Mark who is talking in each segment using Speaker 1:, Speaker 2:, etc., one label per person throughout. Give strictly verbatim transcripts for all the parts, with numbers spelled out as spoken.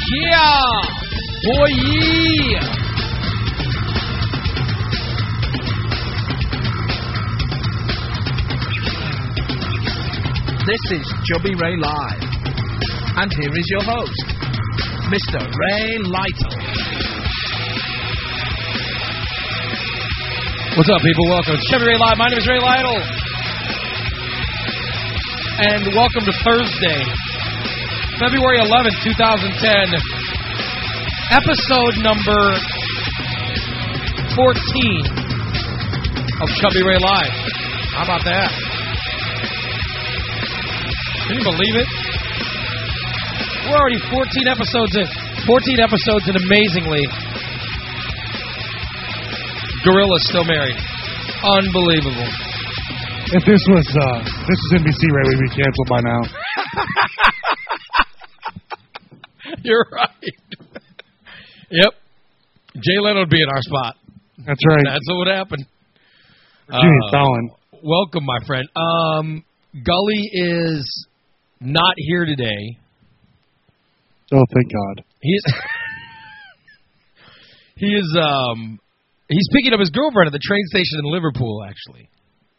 Speaker 1: Yeah! Boy, yeah! This is Chubby Ray Live. And here is your host, Mister Ray Lytle. What's up, people? Welcome to Chubby Ray Live. My name is Ray Lytle. And welcome to Thursday, February eleventh, twenty ten, episode number fourteen of Chubby Ray Live. How about that? Can you believe it? We're already fourteen episodes in. fourteen episodes and amazingly, Gorilla's still married. Unbelievable.
Speaker 2: If this was uh, this was N B C, Ray, we'd be canceled by now.
Speaker 1: You're right. Yep. Jay Leno would be in our spot.
Speaker 2: That's right.
Speaker 1: That's what would happen.
Speaker 2: Jimmy
Speaker 1: Uh,
Speaker 2: Fallon.
Speaker 1: welcome, my friend. Um, Gully is not here today.
Speaker 2: Oh, thank God.
Speaker 1: He's he is um he's picking up his girlfriend at the train station in Liverpool. Actually,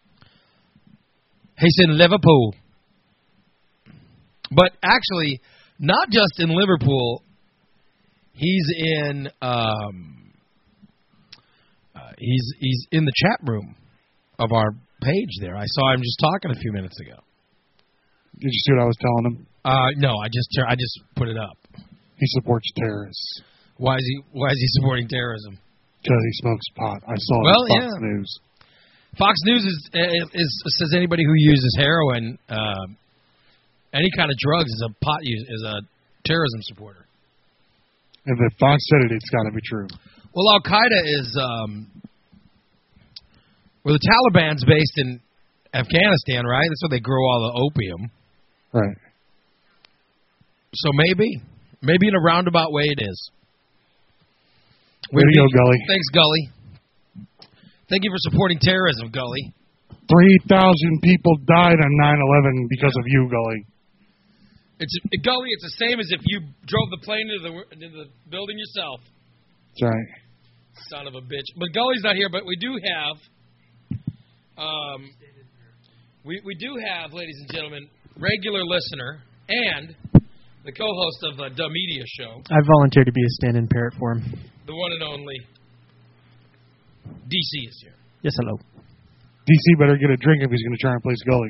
Speaker 1: he's in Liverpool, but actually not just in Liverpool. He's in um uh, he's he's in the chat room of our page there. I saw him just talking a few minutes ago.
Speaker 2: Did you see what I was telling him?
Speaker 1: Uh, no, I just I just put it up.
Speaker 2: He supports terrorists.
Speaker 1: Why is he Why is he supporting terrorism?
Speaker 2: Because he smokes pot. I saw it
Speaker 1: Well,
Speaker 2: on Fox
Speaker 1: yeah.
Speaker 2: News.
Speaker 1: Fox News is, is says anybody who uses heroin, uh, any kind of drugs, is a pot use, is a terrorism supporter.
Speaker 2: If the Fox said it, it's got to be true.
Speaker 1: Well, Al Qaeda is um, well, the Taliban's based in Afghanistan, right? That's where they grow all the opium.
Speaker 2: Right.
Speaker 1: So maybe, maybe in a roundabout way, it is.
Speaker 2: Way to go, Gully.
Speaker 1: Thanks, Gully. Thank you for supporting terrorism, Gully.
Speaker 2: Three thousand people died on nine eleven because of you, Gully.
Speaker 1: It's Gully. It's the same as if you drove the plane into the into the building yourself.
Speaker 2: That's right.
Speaker 1: Son of a bitch. But Gully's not here. But we do have, um, we we do have, ladies and gentlemen, regular listener and the co-host of the Dumb Media Show.
Speaker 3: I volunteered to be a stand-in parrot for him.
Speaker 1: The one and only D C is here.
Speaker 3: Yes, hello.
Speaker 2: D C better get a drink if he's going to try and place Gully.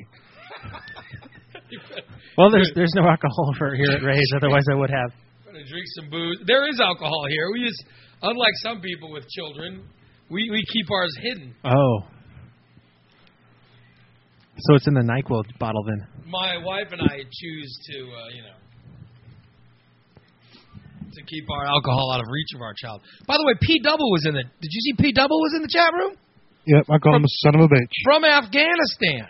Speaker 3: Well, there's there's no alcohol for here at Ray's, otherwise I would have.
Speaker 1: Gonna drink some booze. There is alcohol here. We just, unlike some people with children, we, we keep ours hidden.
Speaker 3: Oh. So it's in the NyQuil bottle then.
Speaker 1: My wife and I choose to, uh, you know, to keep our alcohol out of reach of our child. By the way, P Double was in the. Did you see P Double was in the chat room?
Speaker 2: Yep, I call
Speaker 1: From-
Speaker 2: him a son of a bitch.
Speaker 1: From Afghanistan.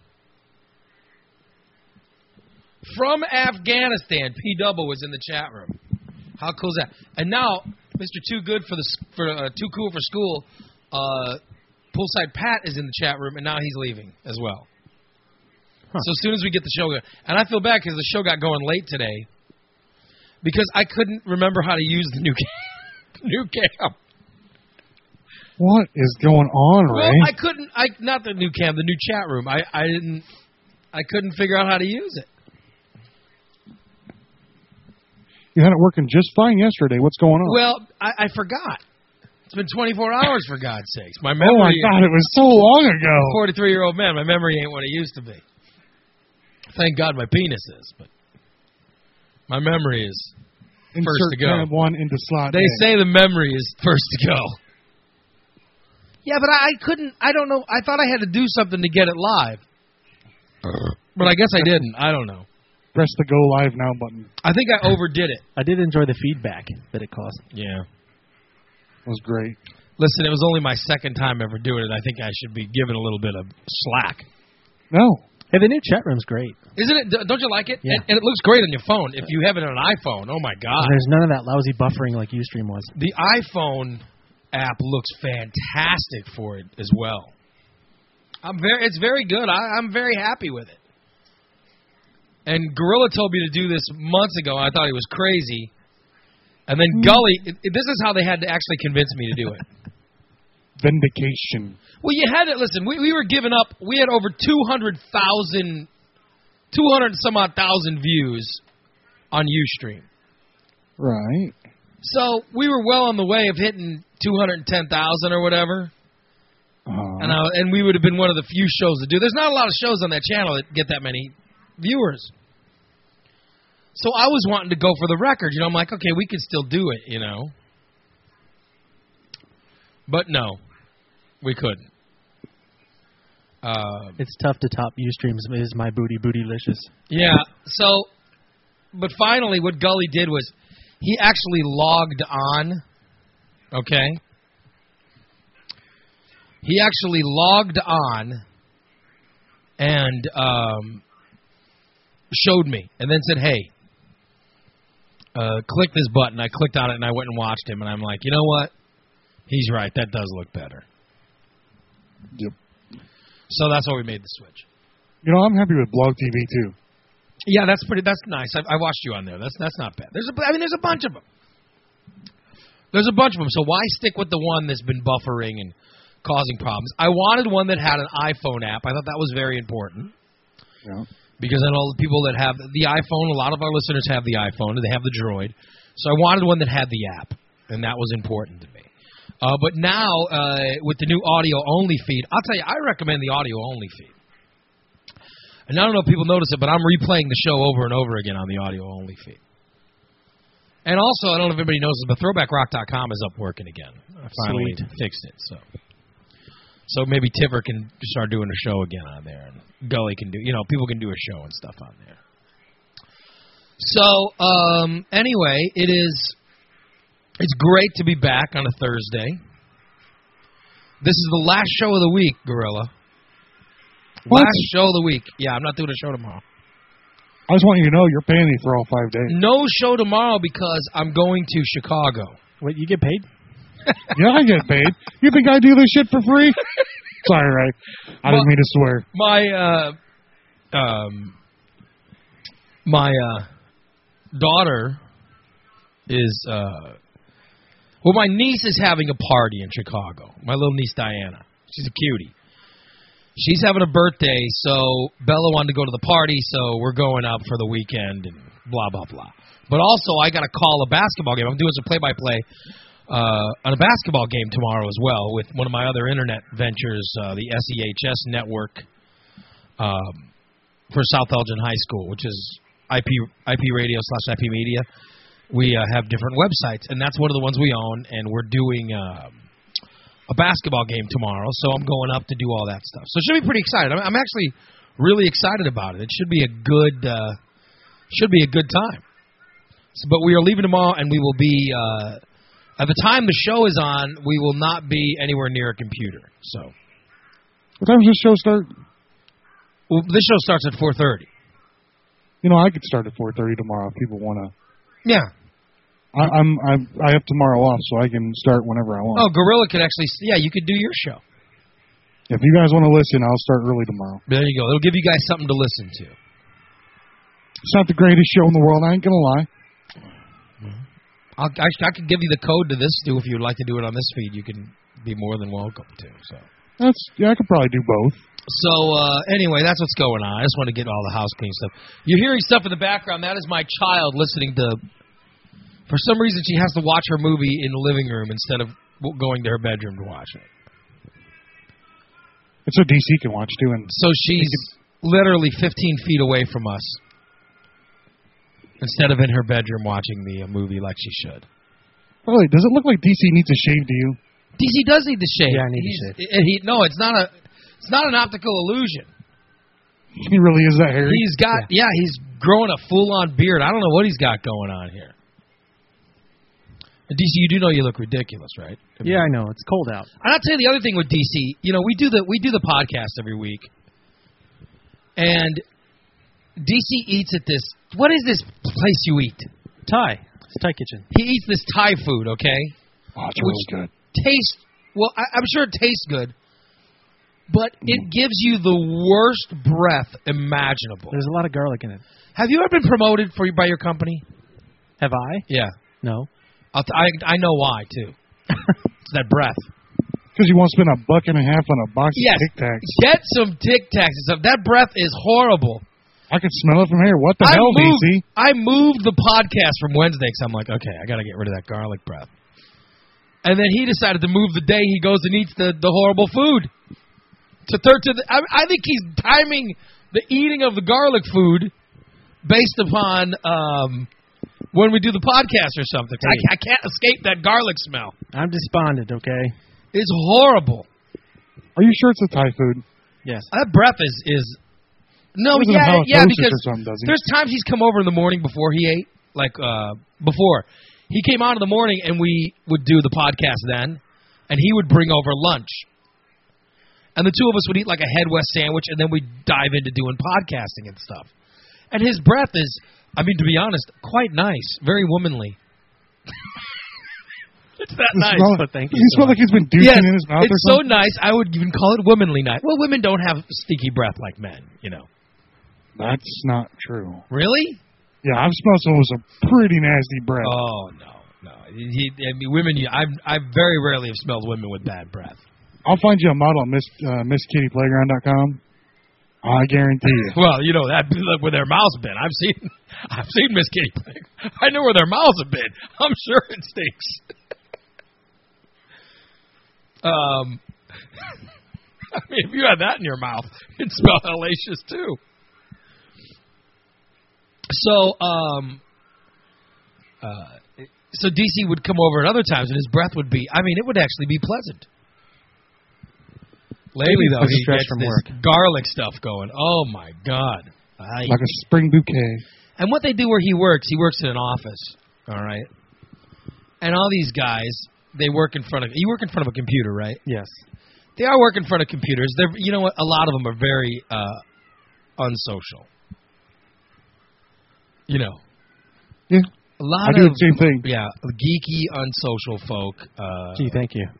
Speaker 1: From Afghanistan, P Double was in the chat room. How cool is that? And now, Mister Too Good for the for uh, Too Cool for School, uh, Poolside Pat is in the chat room, and now he's leaving as well. Huh. So as soon as we get the show going, and I feel bad because the show got going late today because I couldn't remember how to use the new cam. new cam.
Speaker 2: What is going on, Ray?
Speaker 1: Well, I couldn't. I not the new cam, the new chat room. I, I didn't. I couldn't figure out how to use it.
Speaker 2: You had it working just fine yesterday. What's going on?
Speaker 1: Well, I, I forgot. It's been twenty-four hours, for God's sakes. My memory.
Speaker 2: Oh, my God, it was so long ago.
Speaker 1: forty-three-year-old man, my memory ain't what it used to be. Thank God my penis is, but my memory is
Speaker 2: Insert
Speaker 1: first to go.
Speaker 2: tab one into slot
Speaker 1: They
Speaker 2: A.
Speaker 1: say the memory is first to go. Yeah, but I, I couldn't, I don't know, I thought I had to do something to get it live. But I guess I didn't. I don't know.
Speaker 2: Press the go live now button.
Speaker 1: I think I overdid it.
Speaker 3: I did enjoy the feedback that it caused.
Speaker 1: Yeah.
Speaker 2: It was great.
Speaker 1: Listen, it was only my second time ever doing it. I think I should be given a little bit of slack.
Speaker 2: No.
Speaker 3: Hey, the new chat room's great.
Speaker 1: Isn't it? Don't you like it?
Speaker 3: Yeah.
Speaker 1: And, and it looks great on your phone. If you have it on an iPhone, oh my God.
Speaker 3: And there's none of that lousy buffering like Ustream was.
Speaker 1: The iPhone app looks fantastic for it as well. I'm very, it's very good. I, I'm very happy with it. And Gorilla told me to do this months ago. I thought he was crazy. And then Gully, it, it- this is how they had to actually convince me to do it.
Speaker 2: Vindication.
Speaker 1: Well, you had to, listen, we, we were giving up, we had over two hundred thousand, two hundred some odd thousand views on Ustream.
Speaker 2: Right.
Speaker 1: So we were well on the way of hitting two hundred ten thousand or whatever.
Speaker 2: Uh-huh.
Speaker 1: And, I, and we would have been one of the few shows to do. There's not a lot of shows on that channel that get that many viewers. So I was wanting to go for the record. You know, I'm like, okay, we could still do it, you know. But no, we couldn't. Uh,
Speaker 3: It's tough to top Ustream's Is My Booty Bootylicious.
Speaker 1: yeah, so, but finally what Gully did was he actually logged on, okay? He actually logged on and um, showed me and then said, hey, uh, click this button. I clicked on it and I went and watched him and I'm like, you know what? He's right. That does look better.
Speaker 2: Yep.
Speaker 1: So that's why we made the switch.
Speaker 2: You know, I'm happy with Blog T V too.
Speaker 1: Yeah, that's pretty. That's nice. I, I watched you on there. That's that's not bad. There's a, I mean, there's a bunch of them. There's a bunch of them. So why stick with the one that's been buffering and causing problems? I wanted one that had an iPhone app. I thought that was very important.
Speaker 2: Yeah.
Speaker 1: Because I know the people that have the iPhone, a lot of our listeners have the iPhone, and they have the Droid. So I wanted one that had the app, and that was important to me. Uh, but now, uh, with the new audio-only feed, I'll tell you, I recommend the audio-only feed. And I don't know if people notice it, but I'm replaying the show over and over again on the audio-only feed. And also, I don't know if everybody knows this, but throwback rock dot com is up working again. I finally
Speaker 3: Sweet.
Speaker 1: fixed it, so... So maybe Tiffer can start doing a show again on there, and Gully can do, you know, people can do a show and stuff on there. So, um, anyway, it is, it's great to be back on a Thursday. This is the last show of the week, Gorilla.
Speaker 2: What?
Speaker 1: Last show of the week. Yeah, I'm not doing a show tomorrow.
Speaker 2: I just want you to know you're paying me for all five days.
Speaker 1: No show tomorrow because I'm going to Chicago.
Speaker 3: Wait, you get paid?
Speaker 2: Yeah, I get paid. You think I do this shit for free? Sorry, Ray. I
Speaker 1: Well-
Speaker 2: didn't mean to swear.
Speaker 1: My, uh, um, my, uh, daughter is, uh, well, my niece is having a party in Chicago. My little niece, Diana. She's a cutie. She's having a birthday, so Bella wanted to go to the party, so we're going up for the weekend and blah, blah, blah. But also, I got to call a basketball game. I'm doing some play-by-play uh, on a basketball game tomorrow as well with one of my other internet ventures, uh, the S E H S network um, for South Elgin High School, which is I P I P radio slash I P media. We uh, have different websites, and that's one of the ones we own, and we're doing um, a basketball game tomorrow, so I'm going up to do all that stuff. So it should be pretty excited. I'm, I'm actually really excited about it. It should be a good, uh, should be a good time. So, but we are leaving tomorrow, and we will be, uh, at the time the show is on, we will not be anywhere near a computer. So,
Speaker 2: What time does this show start?
Speaker 1: well, this show starts at four thirty.
Speaker 2: You know, I could start at four thirty tomorrow if people want to.
Speaker 1: Yeah.
Speaker 2: I, I'm, I'm I have tomorrow off, so I can start whenever I want.
Speaker 1: Oh, Gorilla could actually, yeah, you could do your show.
Speaker 2: If you guys want to listen, I'll start early tomorrow.
Speaker 1: There you go. It'll give you guys something to listen to.
Speaker 2: It's not the greatest show in the world. I ain't gonna lie.
Speaker 1: I'll, I, I could give you the code to this too if you'd like to do it on this feed. You can be more than welcome to. So,
Speaker 2: That's yeah, I could probably do both.
Speaker 1: so uh, anyway, that's what's going on. I just want to get all the house clean stuff. You're hearing stuff in the background. That is my child listening to. For some reason, she has to watch her movie in the living room instead of w- going to her bedroom to watch it.
Speaker 2: It's so D C can watch too. And
Speaker 1: So she's literally fifteen feet away from us instead of in her bedroom watching the uh, movie like she should.
Speaker 2: oh, wait, does it look like D C needs a shave to you?
Speaker 1: D C does need to shave.
Speaker 3: Yeah, I need to
Speaker 1: He's-
Speaker 3: shave.
Speaker 1: and He, no, it's not a. It's not an optical illusion.
Speaker 2: He really is that hairy.
Speaker 1: He's got, yeah. yeah, he's growing a full-on beard. I don't know what he's got going on here. And D C, you do know you look ridiculous, right? I mean,
Speaker 3: Yeah, I know. It's cold out.
Speaker 1: And I'll tell you the other thing with D C. You know, we do the we do the podcast every week, and D C eats at this. What is this place you eat?
Speaker 3: Thai. It's Thai kitchen.
Speaker 1: He eats this Thai food, okay?
Speaker 2: Oh, it's
Speaker 1: Which
Speaker 2: really good.
Speaker 1: Tastes well. I, I'm sure it tastes good, but it gives you the worst breath imaginable.
Speaker 3: There's a lot of garlic in it.
Speaker 1: Have you ever been promoted for by your company?
Speaker 3: Have I?
Speaker 1: Yeah.
Speaker 3: No.
Speaker 1: I'll t- I I know why too. It's that breath.
Speaker 2: Because you won't spend a buck and a half on a box
Speaker 1: Yes.
Speaker 2: of Tic Tacs.
Speaker 1: Get some Tic Tacs and stuff. That breath is horrible.
Speaker 2: I can smell it from here. What the
Speaker 1: I
Speaker 2: hell,
Speaker 1: moved,
Speaker 2: D C?
Speaker 1: I moved the podcast from Wednesday because I'm like, okay, I got to get rid of that garlic breath. And then he decided to move the day he goes and eats the, the horrible food. To third to the, I, I think he's timing the eating of the garlic food based upon um, when we do the podcast or something.
Speaker 3: Hey.
Speaker 1: I, I can't escape that garlic smell.
Speaker 3: I'm despondent, okay?
Speaker 1: It's horrible.
Speaker 2: Are you sure it's a Thai food?
Speaker 3: Yes.
Speaker 1: That breath is is no,
Speaker 2: It doesn't
Speaker 1: yeah,
Speaker 2: have
Speaker 1: yeah,
Speaker 2: halitosis
Speaker 1: because
Speaker 2: or something, does he?
Speaker 1: there's times he's come over in the morning before he ate, like uh, before he came out in the morning, and we would do the podcast then, and he would bring over lunch, and the two of us would eat like a Head West sandwich, and then we'd dive into doing podcasting and stuff. And his breath is, I mean, to be honest, quite nice, very womanly. It's that
Speaker 2: You
Speaker 1: nice.
Speaker 2: smell,
Speaker 3: but thank you
Speaker 2: you
Speaker 3: so
Speaker 2: smell
Speaker 3: much.
Speaker 2: like he's been douching
Speaker 1: Yes,
Speaker 2: in his mouth or
Speaker 1: it's so
Speaker 2: something?
Speaker 1: nice. I would even call it womanly nice. Well, women don't have stinky breath like men, you know.
Speaker 2: That's not true.
Speaker 1: Really?
Speaker 2: Yeah, I've smelled some with some pretty nasty breath.
Speaker 1: Oh no, no. He, I mean, women. You, I've, I very rarely have smelled women with bad breath.
Speaker 2: I'll find you a model on Miss uh, Miss Kitty Playground dot com. I guarantee you.
Speaker 1: Well, you know that look where their mouths been. I've seen, I've seen Miss Kitty Playground. I know where their mouths have been. I'm sure it stinks. um, I mean, if you had that in your mouth, it'd smell hellacious too. So, um, uh, so D C would come over at other times, and his breath would be. I mean, it would actually be pleasant. Lately, though, he
Speaker 3: Stretch
Speaker 1: gets
Speaker 3: from
Speaker 1: this
Speaker 3: work.
Speaker 1: garlic stuff going. Oh my God! I,
Speaker 2: Like a spring bouquet.
Speaker 1: and what they do where he works, he works in an office. All right, and all these guys, they work in front of. You work in front of a computer, right?
Speaker 3: Yes.
Speaker 1: They are working in front of computers. They're, you know what? A lot of them are very uh, unsocial. You know.
Speaker 2: Yeah.
Speaker 1: A lot
Speaker 2: I do
Speaker 1: of
Speaker 2: the same thing.
Speaker 1: yeah, geeky, unsocial folk. Uh,
Speaker 3: Gee, thank you.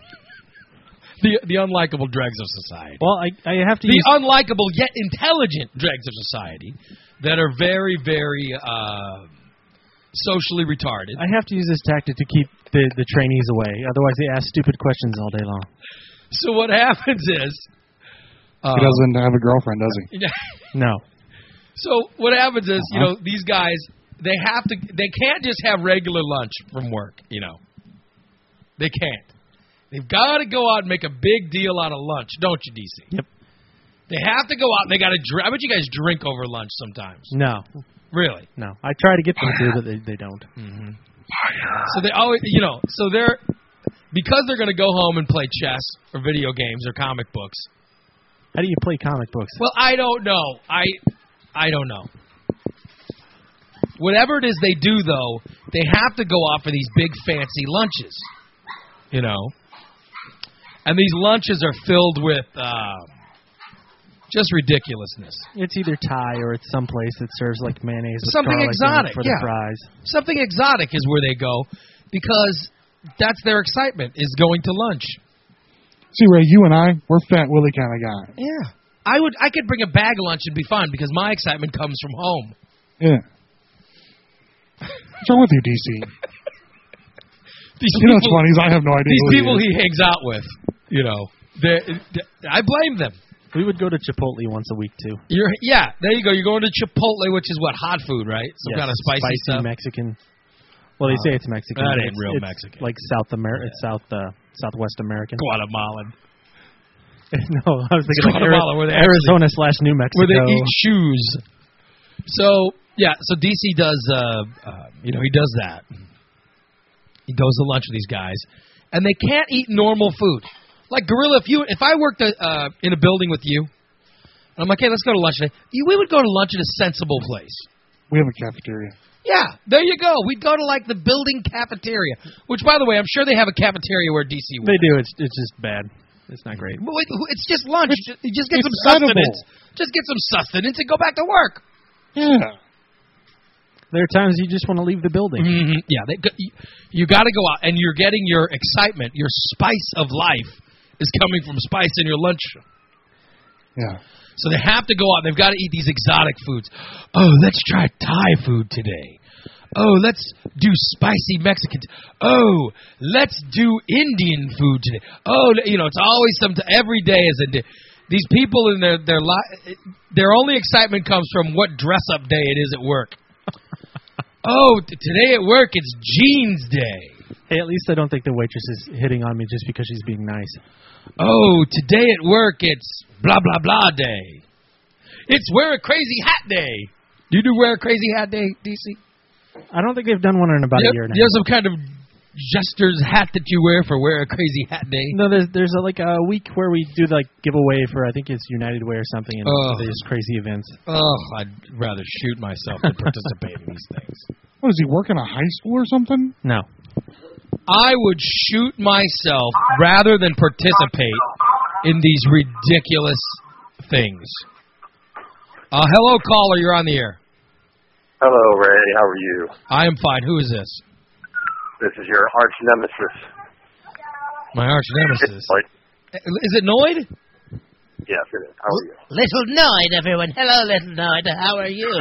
Speaker 1: the the unlikable dregs of society.
Speaker 3: Well, I I have to
Speaker 1: The
Speaker 3: use.
Speaker 1: unlikable yet intelligent dregs of society that are very, very uh, socially retarded.
Speaker 3: I have to use this tactic to keep the, the trainees away. Otherwise, they ask stupid questions all day long.
Speaker 1: So what happens is, uh,
Speaker 2: He doesn't have a girlfriend, does he?
Speaker 3: No.
Speaker 1: So what happens is, you
Speaker 2: Uh-huh.
Speaker 1: know, these guys they have to they can't just have regular lunch from work. You know, they can't. They've got to go out and make a big deal out of lunch, don't you, D C?
Speaker 3: Yep.
Speaker 1: They have to go out and they got to drink. I bet you guys drink over lunch sometimes.
Speaker 3: No.
Speaker 1: Really?
Speaker 3: No. I try to get them to, but they, they don't.
Speaker 1: Mm-hmm. So they always, you know, so they're because they're going to go home and play chess or video games or comic books.
Speaker 3: How do you play comic books?
Speaker 1: Well, I don't know. I I don't know. Whatever it is they do, though, they have to go out for these big fancy lunches. You know, and these lunches are filled with uh, just ridiculousness.
Speaker 3: It's either Thai or it's someplace that serves like mayonnaise with
Speaker 1: Something
Speaker 3: garlic in it
Speaker 1: exotic,
Speaker 3: for
Speaker 1: yeah.
Speaker 3: the fries.
Speaker 1: Something exotic is where they go because that's their excitement is going to lunch.
Speaker 2: See, Ray, you and I, we're fat Willie kind of guys.
Speaker 1: Yeah. I would. I could bring a bag of lunch and be fine because my excitement comes from home.
Speaker 2: Yeah. What's wrong with you, D C?
Speaker 1: These
Speaker 2: You know what's
Speaker 1: people-
Speaker 2: funny is I have no idea
Speaker 1: These
Speaker 2: who he
Speaker 1: people
Speaker 2: is.
Speaker 1: he hangs out with, you know, they- they- I blame them.
Speaker 3: We would go to Chipotle once a week too.
Speaker 1: You're, yeah, there you go. You're going to Chipotle, which is what, hot food, right? Some
Speaker 3: Yes,
Speaker 1: kind of spicy, stuff.
Speaker 3: Mexican. Well, they say it's Mexican.
Speaker 1: That
Speaker 3: but
Speaker 1: ain't
Speaker 3: it's,
Speaker 1: real
Speaker 3: it's
Speaker 1: Mexican.
Speaker 3: Like South America, it's South uh, Southwest American.
Speaker 1: Guatemalan,
Speaker 3: no, I was thinking like
Speaker 1: Guatemala, where
Speaker 3: Ari-
Speaker 1: they actually-
Speaker 3: Arizona slash New Mexico.
Speaker 1: where they eat shoes. So yeah, so D C does, uh, uh, you know, he does that. He goes to lunch with these guys, and they can't eat normal food. Like Gorilla, if you, if I worked uh, in a building with you, and I'm like, hey, let's go to lunch today. You, we would go to lunch at a sensible place.
Speaker 2: We have a cafeteria.
Speaker 1: Yeah, there you go. We'd go to like the building cafeteria, which, by the way, I'm sure they have a cafeteria where D C works.
Speaker 3: They do. It's it's just bad. It's not great.
Speaker 1: But wait, It's just lunch.
Speaker 2: It's-
Speaker 1: you just get
Speaker 2: it's
Speaker 1: some sustenance.
Speaker 2: edible.
Speaker 1: Just get some sustenance and go back to work.
Speaker 2: Yeah.
Speaker 3: There are times you just want to leave the building.
Speaker 1: Mm-hmm. Yeah, they, you, you got to go out, and you're getting your excitement, your spice of life is coming from spice in your lunch.
Speaker 2: Yeah.
Speaker 1: So they have to go out. They've got to eat these exotic foods. Oh, let's try Thai food today. Oh, let's do spicy Mexican. Oh, let's do Indian food today. Oh, you know, it's always some. Every day is a day. These people in their their li- their only excitement comes from what dress up day it is at work. Oh, t- today at work it's jeans day.
Speaker 3: Hey, at least I don't think the waitress is hitting on me just because she's being nice.
Speaker 1: Oh, today at work it's blah blah blah day. It's wear a crazy hat day. Do you do wear a crazy hat day, D C?
Speaker 3: I don't think they've done one in about
Speaker 1: you
Speaker 3: a year now.
Speaker 1: You have some kind of jester's hat that you wear for wear a crazy hat day?
Speaker 3: No, there's there's a, like a week where we do like giveaway for I think it's United Way or something, and
Speaker 1: Oh.
Speaker 3: there's crazy events.
Speaker 1: Oh, I'd rather shoot myself than participate in these things.
Speaker 2: What, does he work in a high school or something?
Speaker 3: No.
Speaker 1: I would shoot myself rather than participate in these ridiculous things. Uh, hello, caller. You're on the air.
Speaker 4: Hello, Ray. How are you?
Speaker 1: I am fine. Who is this?
Speaker 4: This is your arch nemesis.
Speaker 1: My arch nemesis.
Speaker 4: Lloyd.
Speaker 1: Is it Noid?
Speaker 4: Yes, it is. How are you?
Speaker 5: Little Noid, everyone. Hello, Little Noid. How are you?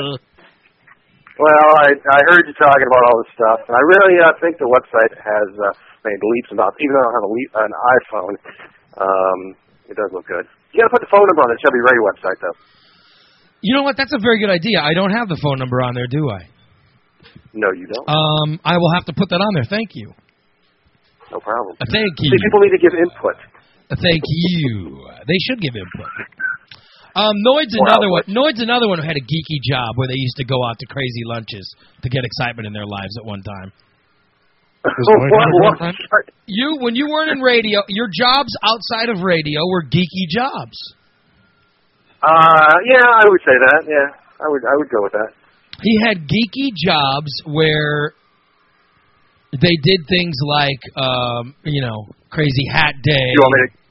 Speaker 4: Well, I I heard you talking about all this stuff, and I really uh, think the website has uh, made leaps and bounds. Even though I don't have a leap, an iPhone, um, it does look good. You got to put the phone number on the Chubby Ray website, though.
Speaker 1: You know what? That's a very good idea. I don't have the phone number on there, do I?
Speaker 4: No, you don't.
Speaker 1: Um, I will have to put that on there. Thank you.
Speaker 4: No problem.
Speaker 1: Uh, thank you.
Speaker 4: See, people need to give input.
Speaker 1: Uh, thank you. They should give input. Um, Noid's
Speaker 4: Or
Speaker 1: another one.
Speaker 4: output.
Speaker 1: Noid's another one who had a geeky job where they used to go out to crazy lunches to get excitement in their lives at one time.
Speaker 2: Does Lloyd have a
Speaker 4: What-
Speaker 2: girlfriend?
Speaker 4: what-
Speaker 1: You, when you weren't in radio, your jobs outside of radio were geeky jobs.
Speaker 4: Uh, yeah, I would say that. Yeah, I would. I would go with that.
Speaker 1: He had geeky jobs where they did things like, um, you know, crazy hat day.
Speaker 4: You want me to?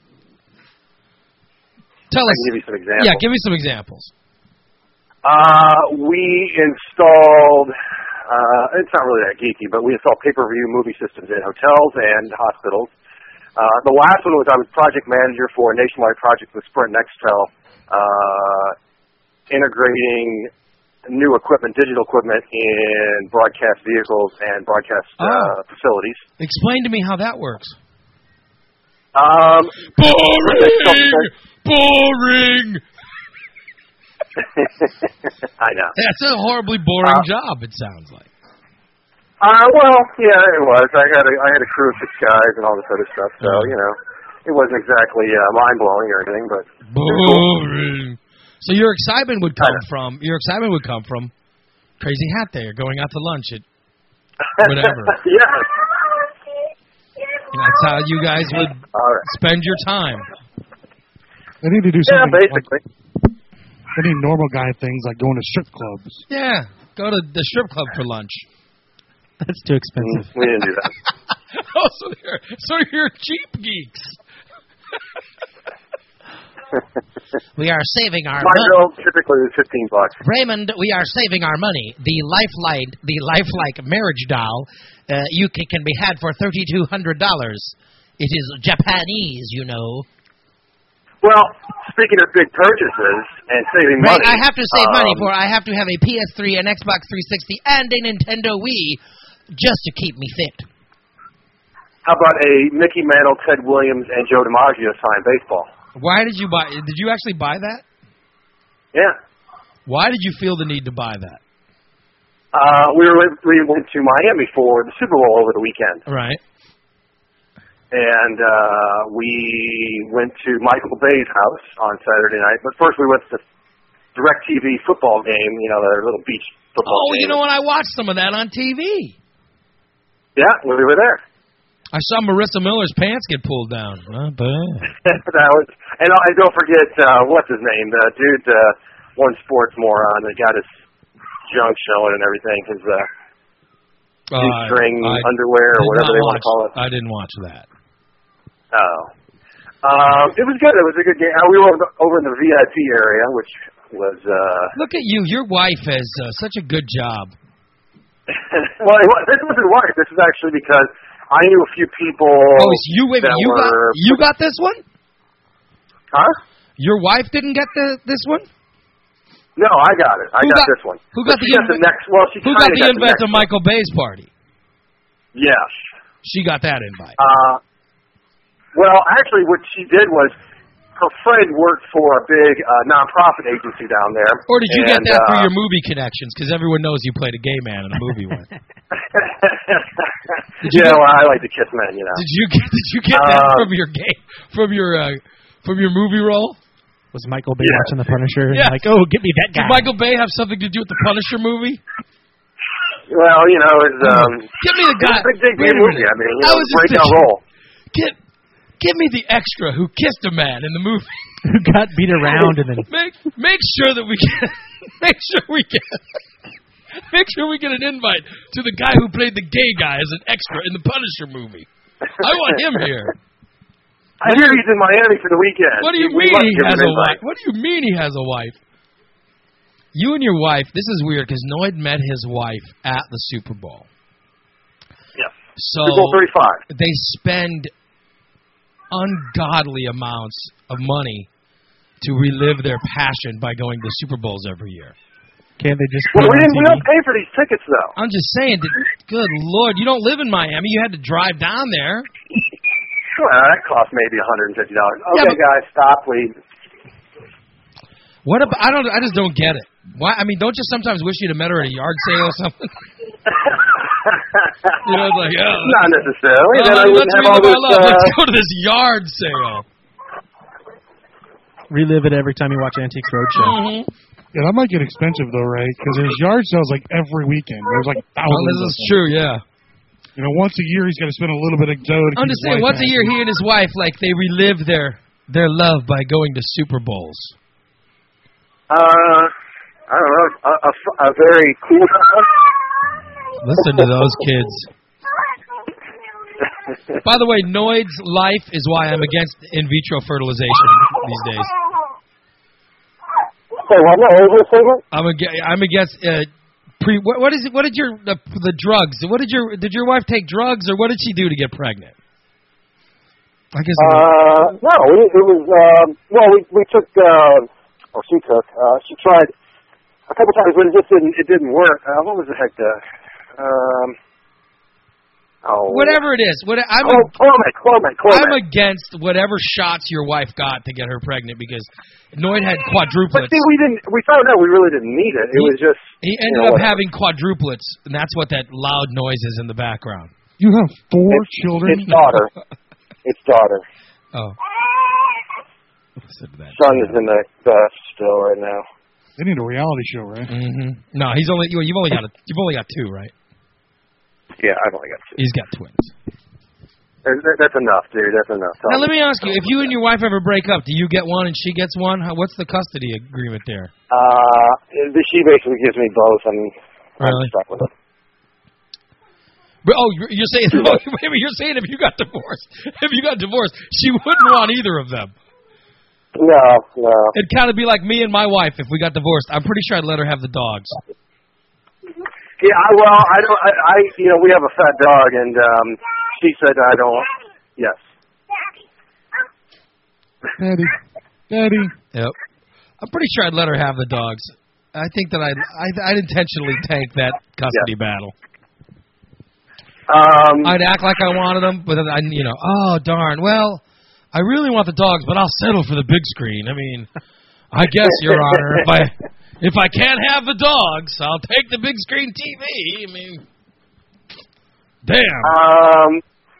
Speaker 1: Tell
Speaker 4: I
Speaker 1: us.
Speaker 4: can give you some examples.
Speaker 1: Yeah, give me some examples.
Speaker 4: Uh, we installed, uh, it's not really that geeky, but we installed pay-per-view movie systems in hotels and hospitals. Uh, the last one was I was project manager for a nationwide project with Sprint Nextel, uh, integrating new equipment, digital equipment in broadcast vehicles and broadcast uh,
Speaker 1: Oh.
Speaker 4: facilities.
Speaker 1: Explain to me how that works.
Speaker 4: Um,
Speaker 1: Boring! Boring!
Speaker 4: I know.
Speaker 1: That's a horribly boring
Speaker 4: Uh,
Speaker 1: job, it sounds like.
Speaker 4: Uh, well, yeah, it was. I had a I had a crew of six guys and all this other stuff, so
Speaker 1: Mm.
Speaker 4: you know, it wasn't exactly uh, mind blowing or anything, but
Speaker 1: Boring. So your excitement would come
Speaker 4: I know.
Speaker 1: from your excitement would come from crazy hat day or going out to lunch at whatever.
Speaker 4: yeah.
Speaker 1: That's how you guys would
Speaker 4: All right.
Speaker 1: spend your time.
Speaker 2: They need to do
Speaker 4: Yeah,
Speaker 2: something.
Speaker 4: basically.
Speaker 2: Like, they need normal guy things like going to strip clubs.
Speaker 1: Yeah, go to the strip club for lunch.
Speaker 3: That's too expensive.
Speaker 4: We didn't do that.
Speaker 1: Oh, so you're, so you're cheap geeks.
Speaker 5: We are saving our
Speaker 4: My
Speaker 5: money.
Speaker 4: bill typically is fifteen bucks.
Speaker 5: Raymond, we are saving our money. The lifeline, the lifelike marriage doll, uh, you can, can be had for thirty-two hundred dollars. It is Japanese, you know.
Speaker 4: Well, speaking of big purchases and saving
Speaker 5: Ray,
Speaker 4: money,
Speaker 5: I have to save money
Speaker 4: um,
Speaker 5: for I have to have a P S three, an Xbox three sixty, and a Nintendo Wii just to keep me fit.
Speaker 4: How about a Mickey Mantle, Ted Williams, and Joe DiMaggio signed baseball?
Speaker 1: Why did you buy? Did you actually buy that?
Speaker 4: Yeah.
Speaker 1: Why did you feel the need to buy that?
Speaker 4: Uh, we were we went to Miami for the Super Bowl over the weekend.
Speaker 1: Right.
Speaker 4: And uh, we went to Michael Bay's house on Saturday night. But first we went to the DirecTV football game, you know, their little beach football
Speaker 1: Oh,
Speaker 4: game.
Speaker 1: you know what? I watched some of that on T V.
Speaker 4: Yeah, we were there.
Speaker 1: I saw Marissa Miller's pants get pulled down. Not bad.
Speaker 4: that was, and, uh, and don't forget, uh, what's his name? The dude, uh, one sports moron that got his junk showing and everything, his uh, G-string
Speaker 1: I
Speaker 4: underwear or
Speaker 1: did
Speaker 4: whatever
Speaker 1: not
Speaker 4: they want
Speaker 1: watch-
Speaker 4: to call it.
Speaker 1: I didn't watch that.
Speaker 4: Oh. Um, it was good. It was a good game. Uh, we were over in the V I P area, which was... Uh,
Speaker 1: Look at you. Your wife has uh, such a good job.
Speaker 4: well, it was, this wasn't work. This is actually because I knew a few people
Speaker 1: Oh, so you wait. a
Speaker 4: that
Speaker 1: minute, You got
Speaker 4: were...
Speaker 1: you got this one?
Speaker 4: Huh?
Speaker 1: Your wife didn't get the this one?
Speaker 4: No, I got it. I
Speaker 1: Who
Speaker 4: got,
Speaker 1: got-
Speaker 4: this one.
Speaker 1: who got
Speaker 4: But
Speaker 1: the
Speaker 4: she got the
Speaker 1: inv-
Speaker 4: next? Well, she
Speaker 1: Who got
Speaker 4: kinda
Speaker 1: the invite
Speaker 4: next
Speaker 1: to
Speaker 4: one.
Speaker 1: Michael Bay's party?
Speaker 4: Yes.
Speaker 1: She got that invite.
Speaker 4: Uh, well, actually, what she did was her friend worked for a big uh, nonprofit agency down there.
Speaker 1: Or did you get
Speaker 4: and,
Speaker 1: that through
Speaker 4: uh,
Speaker 1: your movie connections? Because everyone knows you played a gay man in a movie once. you
Speaker 4: yeah,
Speaker 1: get-
Speaker 4: well, I like to kiss men, you know.
Speaker 1: Did you get Did you get that
Speaker 4: Um,
Speaker 1: from your gay from your uh, from your movie role?
Speaker 3: Was Michael Bay
Speaker 4: Yeah.
Speaker 3: watching The Punisher?
Speaker 1: Yeah.
Speaker 3: And like, oh, get me that guy.
Speaker 1: Did Michael Bay have something to do with the Punisher movie?
Speaker 4: Well, you know, it's um,
Speaker 1: Give me the guy.
Speaker 4: it's a big, big,
Speaker 1: Wait
Speaker 4: big
Speaker 1: a
Speaker 4: movie.
Speaker 1: minute.
Speaker 4: I mean, you
Speaker 1: I
Speaker 4: know,
Speaker 1: was just
Speaker 4: breakdown
Speaker 1: thinking-
Speaker 4: role.
Speaker 1: Get Give me the extra who kissed a man in the movie.
Speaker 3: Who got beat around and then
Speaker 1: Make make sure that we get make sure we get make sure we get an invite to the guy who played the gay guy as an extra in the Punisher movie. I want him here.
Speaker 4: I hear he's in Miami for the weekend.
Speaker 1: What do you
Speaker 4: We
Speaker 1: mean
Speaker 4: must
Speaker 1: he
Speaker 4: give him
Speaker 1: has
Speaker 4: an
Speaker 1: a wife?
Speaker 4: invite.
Speaker 1: What do you mean he has a wife? You and your wife. This is weird because Noid met his wife at the Super Bowl.
Speaker 4: Yes.
Speaker 1: So
Speaker 4: Super Bowl thirty-five.
Speaker 1: they spend ungodly amounts of money to relive their passion by going to Super Bowls every year.
Speaker 3: can't they just
Speaker 4: Well,
Speaker 3: put
Speaker 4: we
Speaker 3: it on
Speaker 4: didn't. We
Speaker 3: T V?
Speaker 4: don't pay for these tickets though.
Speaker 1: I'm just saying, that, good Lord, you don't live in Miami. You had to drive down there.
Speaker 4: Well, that cost maybe one hundred and fifty dollars.
Speaker 1: Yeah,
Speaker 4: Okay,
Speaker 1: but-
Speaker 4: guys, stop, please.
Speaker 1: What about? I don't. I just don't get it. Why? I mean, don't you sometimes wish you'd have met her at a yard sale or something? You know, it's like, oh,
Speaker 4: Not necessarily.
Speaker 1: oh,
Speaker 4: then I
Speaker 1: honey,
Speaker 4: wouldn't
Speaker 1: let's
Speaker 4: have all
Speaker 1: relive
Speaker 4: this.
Speaker 1: our love.
Speaker 4: Uh,
Speaker 1: Let's go to this yard sale.
Speaker 3: Relive it every time you watch Antiques Roadshow.
Speaker 1: Mm-hmm.
Speaker 2: Yeah, that might get expensive though, right? Because there's yard sales like every weekend. There's like
Speaker 1: Oh,
Speaker 2: thousands.
Speaker 1: this
Speaker 2: of
Speaker 1: is
Speaker 2: them.
Speaker 1: true. Yeah.
Speaker 2: You know, once a year he's got to spend a little bit of dough. To
Speaker 1: I'm
Speaker 2: keep
Speaker 1: just
Speaker 2: his
Speaker 1: saying,
Speaker 2: wife
Speaker 1: once a year,
Speaker 2: happy.
Speaker 1: he and his wife, like, they relive their their love by going to Super Bowls.
Speaker 4: uh, I don't know. A, a, a very cool.
Speaker 1: Listen to those kids. By the way, Noid's life is why I'm against in vitro fertilization these days.
Speaker 4: Say what? No, what was you saying?
Speaker 1: I'm against. I'm against. Uh, pre. What, what is it? What did your the, the drugs? What did your did your wife take drugs or what did she do to get pregnant? I guess.
Speaker 4: Uh, no, it, it was. Um, well, we we took. Uh, or she took. Uh, she tried a couple times, but it just didn't. It didn't work. Uh, what was the heck? The. Um. Oh.
Speaker 1: whatever it is. What I'm.
Speaker 4: Oh, Clomid, Clomid, Clomid.
Speaker 1: I'm against whatever shots your wife got to get her pregnant because Noid had
Speaker 4: But
Speaker 1: quadruplets.
Speaker 4: see, we didn't. We found out we really didn't need it. It
Speaker 1: He-
Speaker 4: was just.
Speaker 1: He
Speaker 4: you
Speaker 1: ended
Speaker 4: know,
Speaker 1: up
Speaker 4: whatever.
Speaker 1: having quadruplets, and that's what that loud noise is in the background.
Speaker 2: You have four
Speaker 4: It's,
Speaker 2: children.
Speaker 4: it's daughter. It's daughter.
Speaker 1: Oh. Listen to that.
Speaker 4: Son is in the bus still right now.
Speaker 2: They need a reality show, right?
Speaker 1: Mm-hmm. No, he's only you- you've only got a, you've only got two, right?
Speaker 4: Yeah, I've only got two.
Speaker 1: He's got twins.
Speaker 4: That- that- That's enough, dude. That's enough.
Speaker 1: Now let me ask you: if you and your wife ever break up, do you get one and she gets one? How, what's the custody agreement there?
Speaker 4: Uh, she basically gives me both, and I'm
Speaker 1: Really?
Speaker 4: stuck with it.
Speaker 1: But, oh, you're, you're saying wait, wait, wait, you're saying if you got divorced, if you got divorced, she wouldn't want either of them.
Speaker 4: No, no.
Speaker 1: It'd kind of be like me and my wife if we got divorced. I'm pretty sure I'd let her have the dogs.
Speaker 4: Yeah, I, well, I don't. I, I, you know, we have a fat dog, and um, she said I don't. Yes.
Speaker 2: Daddy, Daddy.
Speaker 1: Yep. I'm pretty sure I'd let her have the dogs. I think that I'd, I'd, I'd intentionally tank that custody
Speaker 4: Yeah.
Speaker 1: battle.
Speaker 4: Um,
Speaker 1: I'd act like I wanted them, but then I, you know, oh darn. Well, I really want the dogs, but I'll settle for the big screen. I mean, I guess, Your Honor, if I if I can't have the dogs, I'll take the big screen T V. I mean, damn.
Speaker 4: um,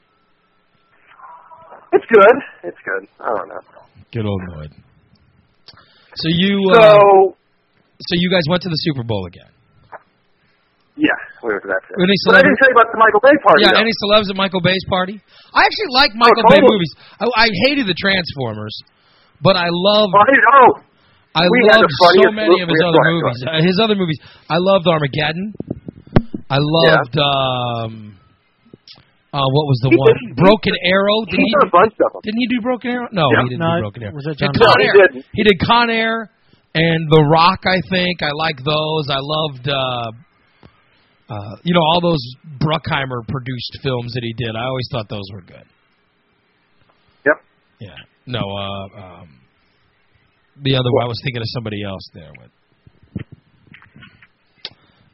Speaker 4: it's good. It's good. I don't know.
Speaker 1: Good old Lloyd. So you,
Speaker 4: So,
Speaker 1: uh, so you guys went to the Super Bowl again.
Speaker 4: yeah, we went to that. Too.
Speaker 1: Any
Speaker 4: But I didn't
Speaker 1: celebrity?
Speaker 4: tell you about the Michael Bay party.
Speaker 1: Yeah,
Speaker 4: though.
Speaker 1: any celebs at Michael Bay's party? I actually like Michael Bay
Speaker 4: totally.
Speaker 1: movies. I, I hated the Transformers, but I love
Speaker 4: Oh, I didn't know.
Speaker 1: I
Speaker 4: We had
Speaker 1: loved
Speaker 4: the
Speaker 1: so
Speaker 4: funniest
Speaker 1: many of his
Speaker 4: movie-
Speaker 1: other
Speaker 4: go ahead, go
Speaker 1: movies. Uh, his other movies. I loved Armageddon. I loved um, uh, what was the
Speaker 4: He
Speaker 1: one?
Speaker 4: did-
Speaker 1: Broken Arrow. Did
Speaker 4: He
Speaker 1: he?
Speaker 4: did a bunch of them.
Speaker 1: Didn't he do Broken Arrow? No,
Speaker 4: Yeah.
Speaker 1: he didn't
Speaker 3: No,
Speaker 1: do Broken Arrow.
Speaker 3: was that
Speaker 1: He
Speaker 3: John
Speaker 1: did
Speaker 4: No,
Speaker 1: Con
Speaker 4: he
Speaker 1: Air.
Speaker 4: didn't.
Speaker 1: He did Con Air and The Rock. I think I like those. I loved. Uh, uh, you know, all those Bruckheimer produced films that he did. I always thought those were good.
Speaker 4: Yep.
Speaker 1: Yeah. No. Uh, um, the other one, I was thinking of somebody else there. With,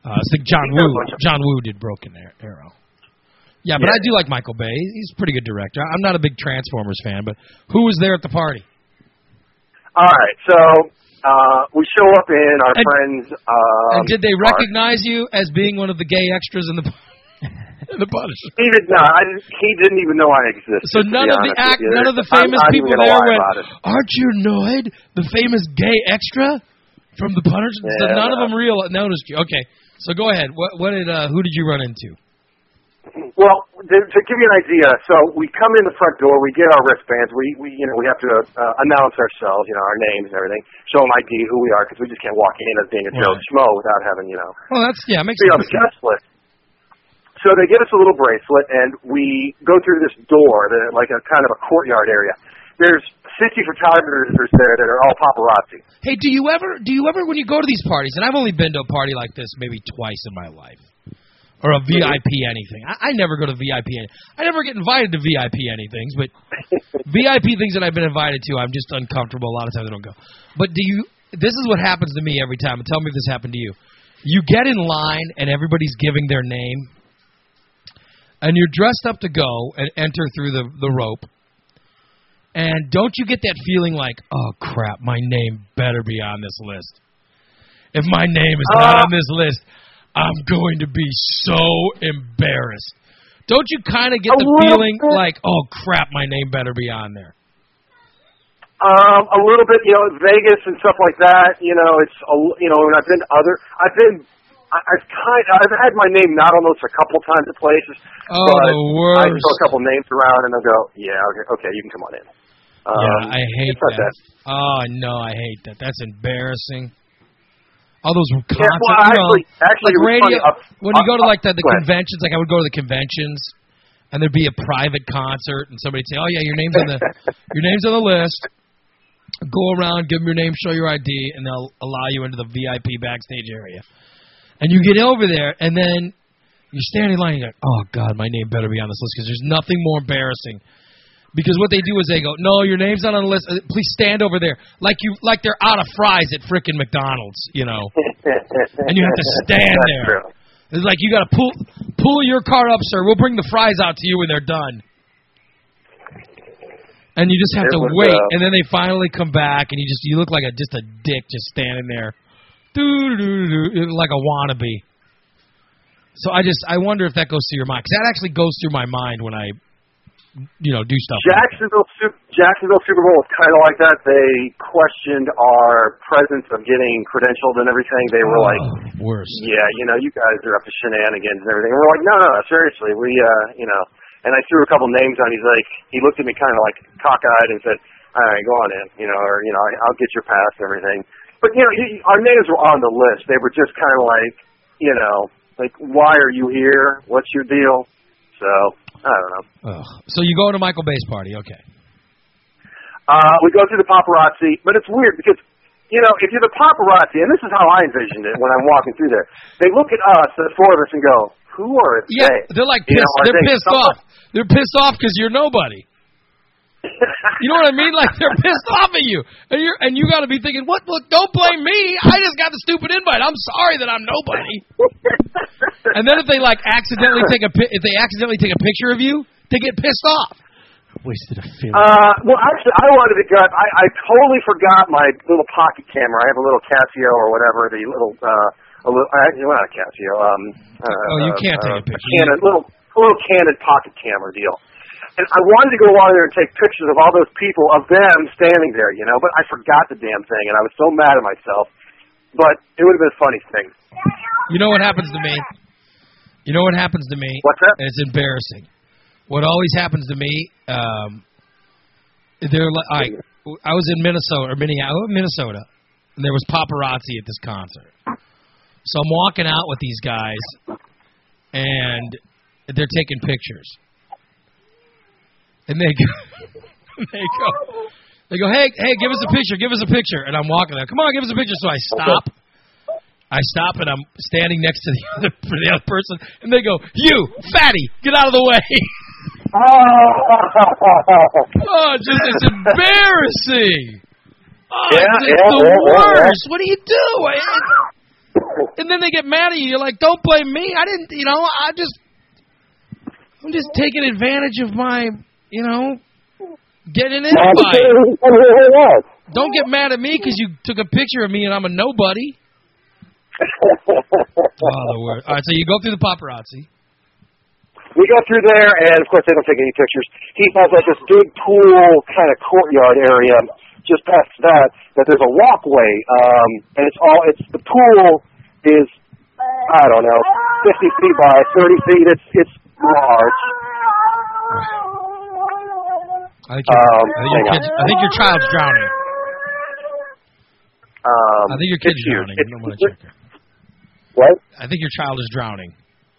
Speaker 1: Uh, I think John
Speaker 4: He's done a
Speaker 1: Woo.
Speaker 4: bunch of-
Speaker 1: John Woo did Broken Arrow. Yeah, but
Speaker 4: Yeah.
Speaker 1: I do like Michael Bay. He's a pretty good director. I'm not a big Transformers fan, but who was there at the party?
Speaker 4: All right, so uh, we show up in our
Speaker 1: And-
Speaker 4: friends. Um,
Speaker 1: and did they
Speaker 4: car.
Speaker 1: recognize you as being one of the gay extras in the in the Punisher?
Speaker 4: He did not. I didn't, he didn't even know I existed.
Speaker 1: So
Speaker 4: to
Speaker 1: none
Speaker 4: be
Speaker 1: of the
Speaker 4: honest
Speaker 1: act,
Speaker 4: with you.
Speaker 1: none of the
Speaker 4: I'm
Speaker 1: famous
Speaker 4: not
Speaker 1: people
Speaker 4: even gonna
Speaker 1: there
Speaker 4: lie
Speaker 1: went,
Speaker 4: about it.
Speaker 1: "Aren't you annoyed?" The famous gay extra from the Punisher. So
Speaker 4: Yeah,
Speaker 1: none of
Speaker 4: no.
Speaker 1: them real noticed you. Okay, so go ahead. What, what did? Uh, who did you run into?
Speaker 4: Well, to, to give you an idea, so we come in the front door, we get our wristbands, we, we you know, we have to uh, announce ourselves, you know, our names and everything, show them I D who we are, because we just can't walk in as being a Joe
Speaker 1: Right.
Speaker 4: Schmo without having, you know,
Speaker 1: Well, that's yeah, makes
Speaker 4: be on
Speaker 1: sense.
Speaker 4: the guest list. So they give us a little bracelet, and we go through this door, that, like a kind of a courtyard area. There's fifty photographers there that are all paparazzi.
Speaker 1: Hey, do you ever, do you ever, when you go to these parties, and I've only been to a party like this maybe twice in my life, or a V I P anything. I, I never go to V I P any, I never get invited to V I P anythings, but V I P things that I've been invited to, I'm just uncomfortable. A lot of times I don't go. But do you, this is what happens to me every time, and tell me if this happened to you. You get in line, and everybody's giving their name, and you're dressed up to go and enter through the, the rope, and don't you get that feeling like, oh, crap, my name better be on this list. If my name is not
Speaker 4: Uh,
Speaker 1: on this list, I'm going to be so embarrassed. Don't you kind of get
Speaker 4: A
Speaker 1: the
Speaker 4: little
Speaker 1: feeling
Speaker 4: bit.
Speaker 1: like, oh, crap, my name better be on there?
Speaker 4: Um, a little bit, you know, Vegas and stuff like that. You know, it's a, you know, when I've been to other, I've been, I, I've kind, I've had my name not on those a couple times at places.
Speaker 1: Oh,
Speaker 4: but
Speaker 1: the
Speaker 4: I
Speaker 1: worst.
Speaker 4: throw a couple names around and they'll go, yeah, okay, okay, you can come on in. Um,
Speaker 1: Yeah, I hate
Speaker 4: it's not
Speaker 1: that.
Speaker 4: that.
Speaker 1: Oh, no, I hate that. That's embarrassing. All those concerts,
Speaker 4: Yeah, well,
Speaker 1: you know,
Speaker 4: actually, actually,
Speaker 1: like
Speaker 4: it was
Speaker 1: radio,
Speaker 4: funny. Uh,
Speaker 1: when you go to
Speaker 4: uh,
Speaker 1: like the, the
Speaker 4: go ahead.
Speaker 1: conventions, like I would go to the conventions, and there'd be a private concert, and somebody'd say, oh, yeah, your name's on the your name's on the list. Go around, give them your name, show your I D, and they'll allow you into the V I P backstage area. And you get over there, and then you're standing in line, and you're like, oh, God, my name better be on this list, because there's nothing more embarrassing. Because what they do is they go, no, your name's not on the list. Uh, Please stand over there, like you, like they're out of fries at frickin' McDonald's, you know. And you have to stand
Speaker 4: That's
Speaker 1: there.
Speaker 4: True.
Speaker 1: It's like you got to pull, pull your car up, sir. We'll bring the fries out to you when they're done. And you just have
Speaker 4: It
Speaker 1: to
Speaker 4: was,
Speaker 1: wait,
Speaker 4: uh,
Speaker 1: and then they finally come back, and you just you look like a just a dick just standing there, doo-doo-doo-doo, like a wannabe. So I just I wonder if that goes through your mind, because that actually goes through my mind when I, you know, do stuff. like that.
Speaker 4: Jacksonville, Su- Jacksonville Super Bowl was kind of like that. They questioned our presence of getting credentialed and everything. They were like,
Speaker 1: Oh, worse.
Speaker 4: yeah, you know, you guys are up to shenanigans and everything. And we're like, no, no, no, seriously, we, uh, you know. And I threw a couple names on. He's like, he looked at me kind of like cockeyed and said, all right, go on in, you know, or, you know, I'll get your pass and everything. But, you know, he, our names were on the list. They were just kind of like, you know, like, why are you here? What's your deal? So, I don't know.
Speaker 1: Ugh. So you go to Michael Bay's party, okay.
Speaker 4: Uh, we go through the paparazzi, but it's weird because, you know, if you're the paparazzi, and this is how I envisioned it when I'm walking through there, they look at us, the four of us, and go, who are
Speaker 1: Yeah,
Speaker 4: they?
Speaker 1: they're like
Speaker 4: You
Speaker 1: pissed.
Speaker 4: know, are
Speaker 1: they're
Speaker 4: they
Speaker 1: pissed
Speaker 4: someone-
Speaker 1: off. They're pissed off because you're nobody. You know what I mean? Like they're pissed off at you, and you and you got to be thinking, "What? Look, don't blame me. I just got the stupid invite. I'm sorry that I'm nobody." And then if they like accidentally take a pi- if they accidentally take a picture of you, they get pissed off.
Speaker 3: Wasted a feeling.
Speaker 4: Uh, well, actually, I wanted to go. I, I totally forgot my little pocket camera. I have a little Casio or whatever, the little, uh, a little, actually, well, not a Casio. Um, uh,
Speaker 1: Oh, you can't
Speaker 4: uh,
Speaker 1: take a picture.
Speaker 4: Canon, little, little Canon pocket camera deal. And I wanted to go out there and take pictures of all those people, of them standing there, you know, but I forgot the damn thing, and I was so mad at myself. But it would have been a funny thing.
Speaker 1: You know what happens to me? You know what happens to me?
Speaker 4: What's that?
Speaker 1: And it's embarrassing. What always happens to me? Um, they're like, I, I was in Minnesota or Minneapolis, Minnesota, and there was paparazzi at this concert. So I'm walking out with these guys, and they're taking pictures. And they go, they go, they go, hey, hey, give us a picture, give us a picture. And I'm walking there. Come on, give us a picture. So I stop. I stop, and I'm standing next to the other, for the other person, and they go, you, fatty, get out of the way. Oh, it's just, it's embarrassing. Oh,
Speaker 4: Yeah,
Speaker 1: it's, it's
Speaker 4: yeah,
Speaker 1: the
Speaker 4: yeah, yeah,
Speaker 1: worst. What do you do? I, And then they get mad at you. You're like, don't blame me. I didn't, you know, I just, I'm just taking advantage of my, you know, getting in a fight. Don't get mad at me because you took a picture of me and I'm a nobody. Oh, the word. All right, so you go through the paparazzi.
Speaker 4: We go through there, and of course they don't take any pictures. He has like this big pool kind of courtyard area. Just past that, that there's a walkway, um, and it's all. It's the pool is, I don't know, fifty feet by thirty feet. It's it's large.
Speaker 1: I think, your,
Speaker 4: Um,
Speaker 1: I, think your kid's, I think your child's drowning.
Speaker 4: Um,
Speaker 1: I think your kid's
Speaker 4: it's huge.
Speaker 1: drowning.
Speaker 4: It's,
Speaker 1: I don't want to check her.
Speaker 4: What?
Speaker 1: I think your child is drowning.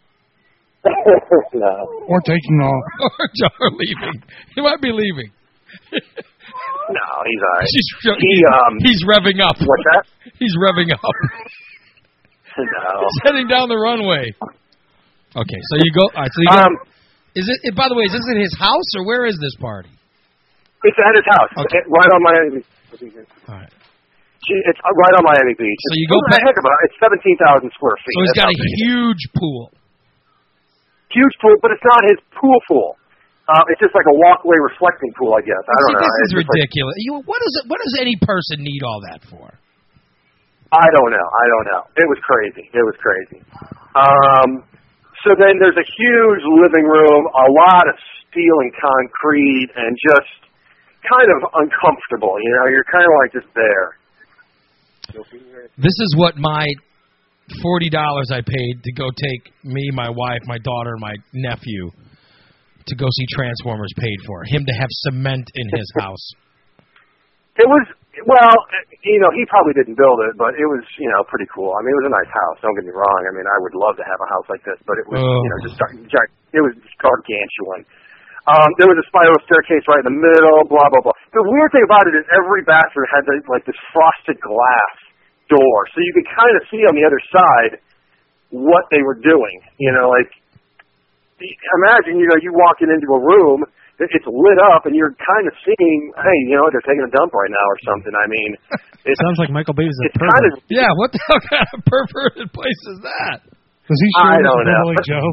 Speaker 4: No.
Speaker 2: Or taking off.
Speaker 1: Or leaving. He might be leaving.
Speaker 4: No, he's all right.
Speaker 1: She's,
Speaker 4: He, um,
Speaker 1: he's revving up.
Speaker 4: What's that?
Speaker 1: He's revving up.
Speaker 4: No.
Speaker 1: He's heading down the runway. Okay, so you go. All right, so you go.
Speaker 4: Um,
Speaker 1: Is it? By the way, is this at his house or where is this party?
Speaker 4: It's at his house,
Speaker 1: Okay.
Speaker 4: It- right on Miami Beach.
Speaker 1: All right.
Speaker 4: It's right on Miami Beach.
Speaker 1: So you
Speaker 4: It's,
Speaker 1: go
Speaker 4: what the
Speaker 1: back-
Speaker 4: heck about it? It's seventeen thousand square feet.
Speaker 1: So he's
Speaker 4: That's
Speaker 1: got a
Speaker 4: how big it is.
Speaker 1: huge pool.
Speaker 4: Huge pool, but it's not his pool pool. Uh, it's just like a walkway reflecting pool, I guess. I don't
Speaker 1: See,
Speaker 4: know.
Speaker 1: this is
Speaker 4: It's just like-
Speaker 1: ridiculous. you, what does it? What does any person need all that for?
Speaker 4: I don't know. I don't know. It was crazy. It was crazy. Um, so then there's a huge living room, a lot of steel and concrete, and just kind of uncomfortable. You know, you're kind of like just there.
Speaker 1: This is what my forty dollars I paid to go take me, my wife, my daughter, and my nephew to go see Transformers paid for. Him to have cement in his house.
Speaker 4: It was, well, you know, he probably didn't build it, but it was, you know, pretty cool. I mean, it was a nice house. Don't get me wrong. I mean, I would love to have a house like this, but it was,
Speaker 1: Oh.
Speaker 4: you know, just gi- it was gargantuan. Um, there was a spiral staircase right in the middle. Blah blah blah. The weird thing about it is every bathroom had the, like this frosted glass door, so you could kind of see on the other side what they were doing. You know, like imagine, you know, you walking into a room. It's lit up, and you're kind of seeing, hey, you know, they're taking a dump right now or something. I mean, it
Speaker 3: Sounds like Michael Bay is a
Speaker 4: it's kind
Speaker 3: pervert.
Speaker 4: of,
Speaker 1: Yeah, what the hell kind of perverted place is that?
Speaker 2: Does he
Speaker 4: I
Speaker 2: share
Speaker 4: don't
Speaker 2: with
Speaker 4: know.
Speaker 2: Billy Joe?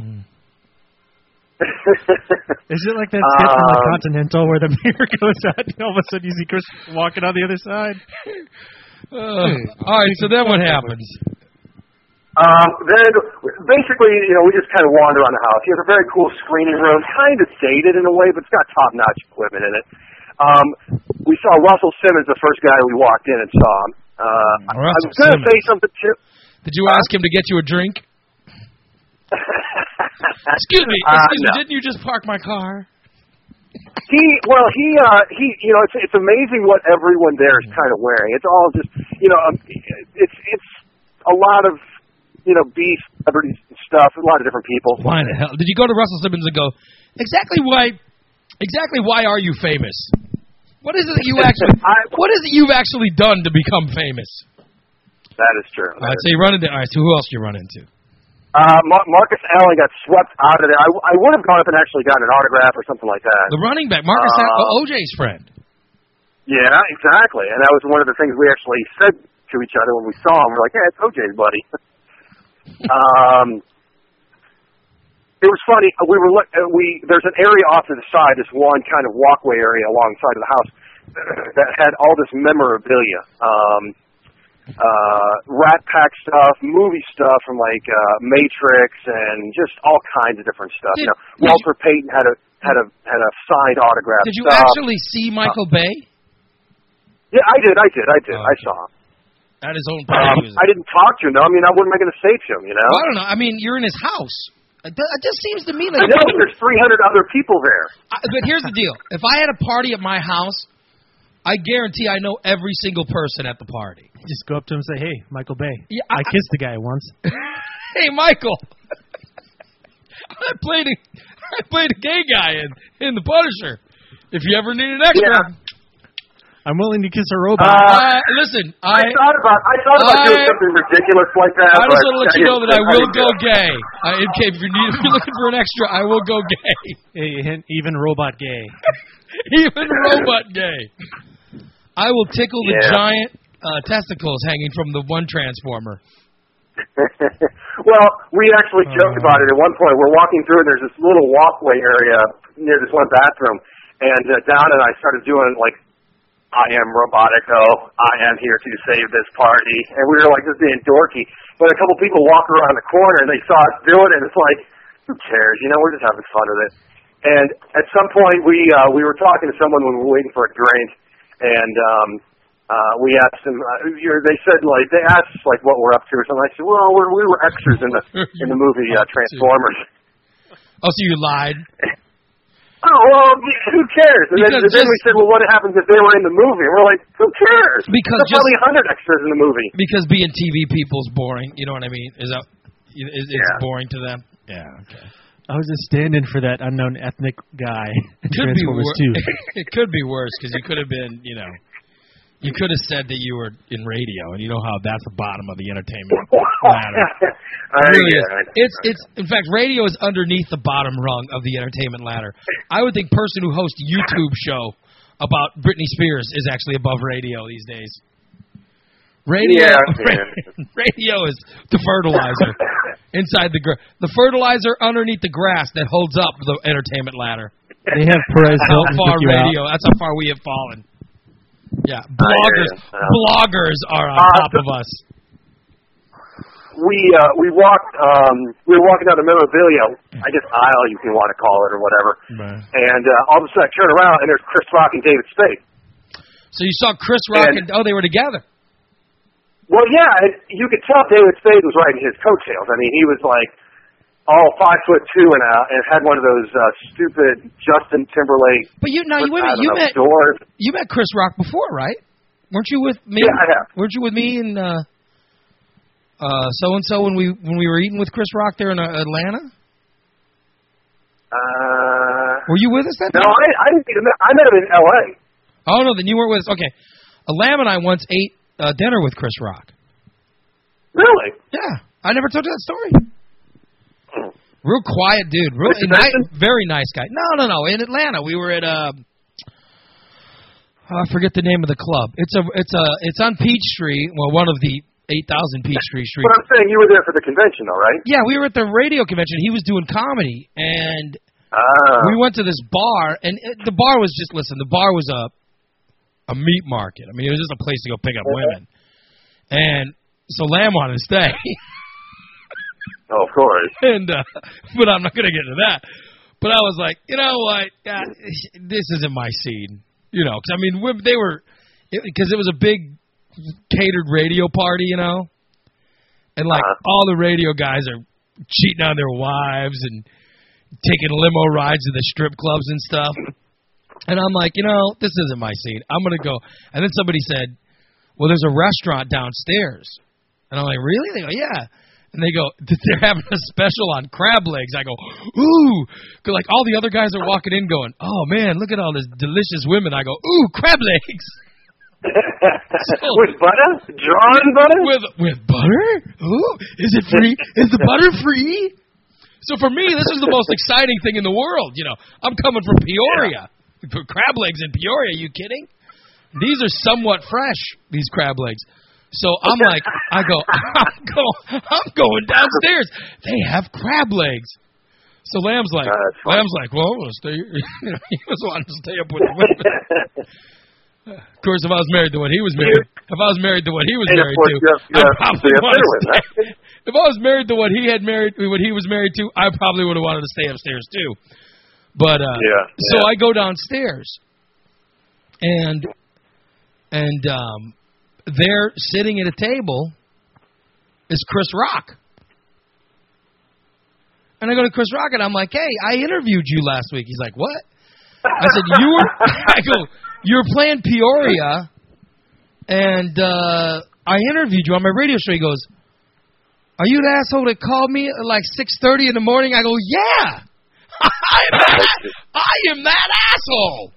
Speaker 3: Is it like that sketch from the
Speaker 4: Um,
Speaker 3: Continental where the mirror goes out and all of a sudden you see Chris walking on the other side?
Speaker 1: Uh, all right, so then what happens?
Speaker 4: Um, then, basically, you know, we just kind of wander around the house. He has a very cool screening room, kind of dated in a way, but it's got top-notch equipment in it. Um, we saw Russell Simmons, the first guy we walked in and saw him. Uh, I
Speaker 1: Russell
Speaker 4: was going to
Speaker 1: Simmons.
Speaker 4: say something too.
Speaker 1: Did you ask him to get you a drink? Excuse me,
Speaker 4: Uh,
Speaker 1: excuse me,
Speaker 4: no.
Speaker 1: didn't you just park my car?
Speaker 4: He, well, he, uh, he, you know, it's it's amazing what everyone there is kind of wearing. It's all just, you know, um, it's it's a lot of, you know, beef, celebrities and stuff, a lot of different people.
Speaker 1: Why the hell? Did you go to Russell Simmons and go, exactly why, exactly why are you famous? What is it that you actually,
Speaker 4: I-
Speaker 1: what is it you've actually done to become famous?
Speaker 4: That is true.
Speaker 1: All right, so you run into, all right, so who else do you run into?
Speaker 4: Uh, Mar- Marcus Allen got swept out of there. I, I would have gone up and actually gotten an autograph or something like that.
Speaker 1: The running back, Marcus,
Speaker 4: Uh,
Speaker 1: Al- O J's friend.
Speaker 4: Yeah, exactly. And that was one of the things we actually said to each other when we saw him. We're like, yeah, it's O J's buddy. um, it was funny. We were look- uh, we there's an area off to the side, this one kind of walkway area alongside of the house that had all this memorabilia. Um, uh, Rat Pack stuff, movie stuff from like uh, Matrix, and just all kinds of different stuff.
Speaker 1: Did-
Speaker 4: you know,
Speaker 1: did
Speaker 4: Walter Payton had a had a had a signed autograph.
Speaker 1: Did you
Speaker 4: stuff.
Speaker 1: actually see Michael Bay?
Speaker 4: Yeah, I did. I did. I did.
Speaker 1: Oh,
Speaker 4: I
Speaker 1: okay.
Speaker 4: saw him.
Speaker 1: At his own
Speaker 4: Um,
Speaker 1: party?
Speaker 4: I didn't talk to him. though. I mean, what am I going to say to him? You know.
Speaker 1: Well, I don't know. I mean, you're in his house. It do- it just seems to me
Speaker 4: I
Speaker 1: like.
Speaker 4: know there's three hundred other people there.
Speaker 1: I, but here's the deal: if I had a party at my house, I guarantee I know every single person at the party.
Speaker 3: Just go up to him and say, "Hey, Michael Bay,
Speaker 1: Yeah,
Speaker 3: I,
Speaker 1: I-
Speaker 3: kissed the guy once."
Speaker 1: Hey, Michael, I played a I played a gay guy in in The Punisher. If you ever need an extra,
Speaker 4: Yeah.
Speaker 3: I'm willing to kiss a robot.
Speaker 4: Uh,
Speaker 1: uh, listen, I
Speaker 4: I thought about I thought about
Speaker 1: I-
Speaker 4: doing something ridiculous like that.
Speaker 1: I
Speaker 4: but
Speaker 1: just want to let you know that I will
Speaker 4: didn't
Speaker 1: go
Speaker 4: do it.
Speaker 1: gay. I, in case if you're, need, if you're looking for an extra, I will go gay.
Speaker 3: Hey, hint, even robot gay.
Speaker 1: Even robot gay. I will tickle the
Speaker 4: Yeah.
Speaker 1: giant uh, testicles hanging from the one transformer.
Speaker 4: Well, we actually joked about it at one point. We're walking through, and there's this little walkway area near this one bathroom, and uh, Don and I started doing, like, I am Robotico, I am here to save this party, and we were, like, just being dorky. But a couple people walk around the corner, and they saw us do it, and it's like, who cares? You know, we're just having fun with it. And at some point, we uh, we were talking to someone when we were waiting for a drink, and um, uh, we asked them. Uh, you're, they said like they asked like what we're up to or something. I said, well, we're, we were extras in the in the movie uh, Transformers.
Speaker 1: Oh, so you lied?
Speaker 4: Oh well, who cares? And then, and then we said, well, what happens if they were in the movie? And we're like, who cares?
Speaker 1: Because
Speaker 4: there's probably a hundred extras in the movie.
Speaker 1: Because being T V people's boring. You know what I mean? Is that is it's
Speaker 4: yeah.
Speaker 1: boring to them? Yeah. Okay.
Speaker 3: I was just standing for that unknown ethnic guy in
Speaker 1: Could be
Speaker 3: Transformers
Speaker 1: wor-
Speaker 3: two.
Speaker 1: It could be worse because you could have been, you know, you could have said that you were in radio, and you know how that's the bottom of the entertainment ladder.
Speaker 4: I,
Speaker 1: It really
Speaker 4: yeah,
Speaker 1: is.
Speaker 4: I,
Speaker 1: It's it's in fact, radio is underneath the bottom rung of the entertainment ladder. I would think person who hosts a YouTube show about Britney Spears is actually above radio these days. Radio,
Speaker 4: yeah, yeah.
Speaker 1: radio is the fertilizer inside the gra- the fertilizer underneath the grass that holds up the entertainment ladder.
Speaker 3: They have Perez
Speaker 1: That's how
Speaker 3: Hilton
Speaker 1: far
Speaker 3: pick you
Speaker 1: radio.
Speaker 3: out.
Speaker 1: That's how far we have fallen. Yeah, bloggers.
Speaker 4: Uh,
Speaker 1: bloggers are on
Speaker 4: uh,
Speaker 1: top of us.
Speaker 4: We uh, we walked. Um, we were walking down the memorabilia, I guess aisle you can want to call it or whatever.
Speaker 1: Right.
Speaker 4: And uh, all of a sudden, I turn around and there's Chris Rock and David Spade.
Speaker 1: So you saw Chris Rock
Speaker 4: and,
Speaker 1: and oh, they were together.
Speaker 4: Well, yeah, and you could tell David Spade was riding his coattails. I mean, he was like all five foot two and uh, and had one of those uh, stupid Justin Timberlake.
Speaker 1: But you now you wait a minute, you
Speaker 4: know,
Speaker 1: met
Speaker 4: doors.
Speaker 1: you met Chris Rock before, right? Weren't you with me?
Speaker 4: Yeah, I have.
Speaker 1: Weren't you with me and uh, uh, so and so when we when we were eating with Chris Rock there in uh, Atlanta?
Speaker 4: Uh,
Speaker 1: Were you with us that
Speaker 4: no,
Speaker 1: time?
Speaker 4: I, I didn't meet him. I met him in L A.
Speaker 1: Oh no, then you weren't with us. Okay, Alam and I once ate uh, dinner with Chris Rock.
Speaker 4: Really?
Speaker 1: Yeah, I never told you that story. Real quiet dude, real
Speaker 4: Richard
Speaker 1: ni-
Speaker 4: Benson?
Speaker 1: very nice guy. No, no, no. In Atlanta, we were at uh, oh, I forget the name of the club. It's a, it's a, it's on Peachtree. Well, one of the eight thousand Peachtree streets.
Speaker 4: But I'm saying you were there for the convention, though, right?
Speaker 1: Yeah, we were at the radio convention. He was doing comedy, and
Speaker 4: Ah.
Speaker 1: we went to this bar, and it, the bar was just listen. The bar was a a meat market. I mean, it was just a place to go pick up women, and so Lamb wanted to stay.
Speaker 4: Oh, of course.
Speaker 1: and uh, but I'm not gonna get into that. But I was like, you know what? God, this isn't my scene. You know, because I mean, we- they were because it, it was a big catered radio party, you know, and like
Speaker 4: Uh-huh.
Speaker 1: all the radio guys are cheating on their wives and taking limo rides to the strip clubs and stuff. And I'm like, you know, this isn't my scene. I'm gonna go. And then somebody said, well, there's a restaurant downstairs. And I'm like, really? They go, yeah. And they go, they're having a special on crab legs. I go, ooh. 'Cause like all the other guys are walking in going, oh, man, look at all this delicious women. I go, ooh, crab legs. So,
Speaker 4: with butter? Drawn butter?
Speaker 1: With with butter? Ooh, is it free? Is the butter free? So for me, this is the most exciting thing in the world. You know, I'm coming from Peoria. For crab legs in Peoria, are you kidding? These are somewhat fresh, these crab legs. So I'm like, I go, I'm going, I'm going downstairs. They have crab legs. So Lamb's like,
Speaker 4: Uh,
Speaker 1: Lamb's like, well, I'm gonna stay. You know, he was wanting to stay up with the women. Of course, if I was married to what he was married, if I was married to what he was
Speaker 4: And of
Speaker 1: married
Speaker 4: course,
Speaker 1: to,
Speaker 4: you have- you
Speaker 1: I
Speaker 4: have
Speaker 1: probably
Speaker 4: to stay up
Speaker 1: want
Speaker 4: there
Speaker 1: to
Speaker 4: with
Speaker 1: stay. If I was married to what he had married, what he was married to, I probably would have wanted to stay upstairs too. But uh,
Speaker 4: Yeah,
Speaker 1: so
Speaker 4: yeah.
Speaker 1: I go downstairs, and and um, there, sitting at a table, is Chris Rock. And I go to Chris Rock and I'm like, hey, I interviewed you last week. He's like, what? I said, you were, I go, you were playing Peoria, and uh, I interviewed you on my radio show. He goes, are you the asshole that called me at like six thirty in the morning? I go, yeah. I am that, I am that asshole.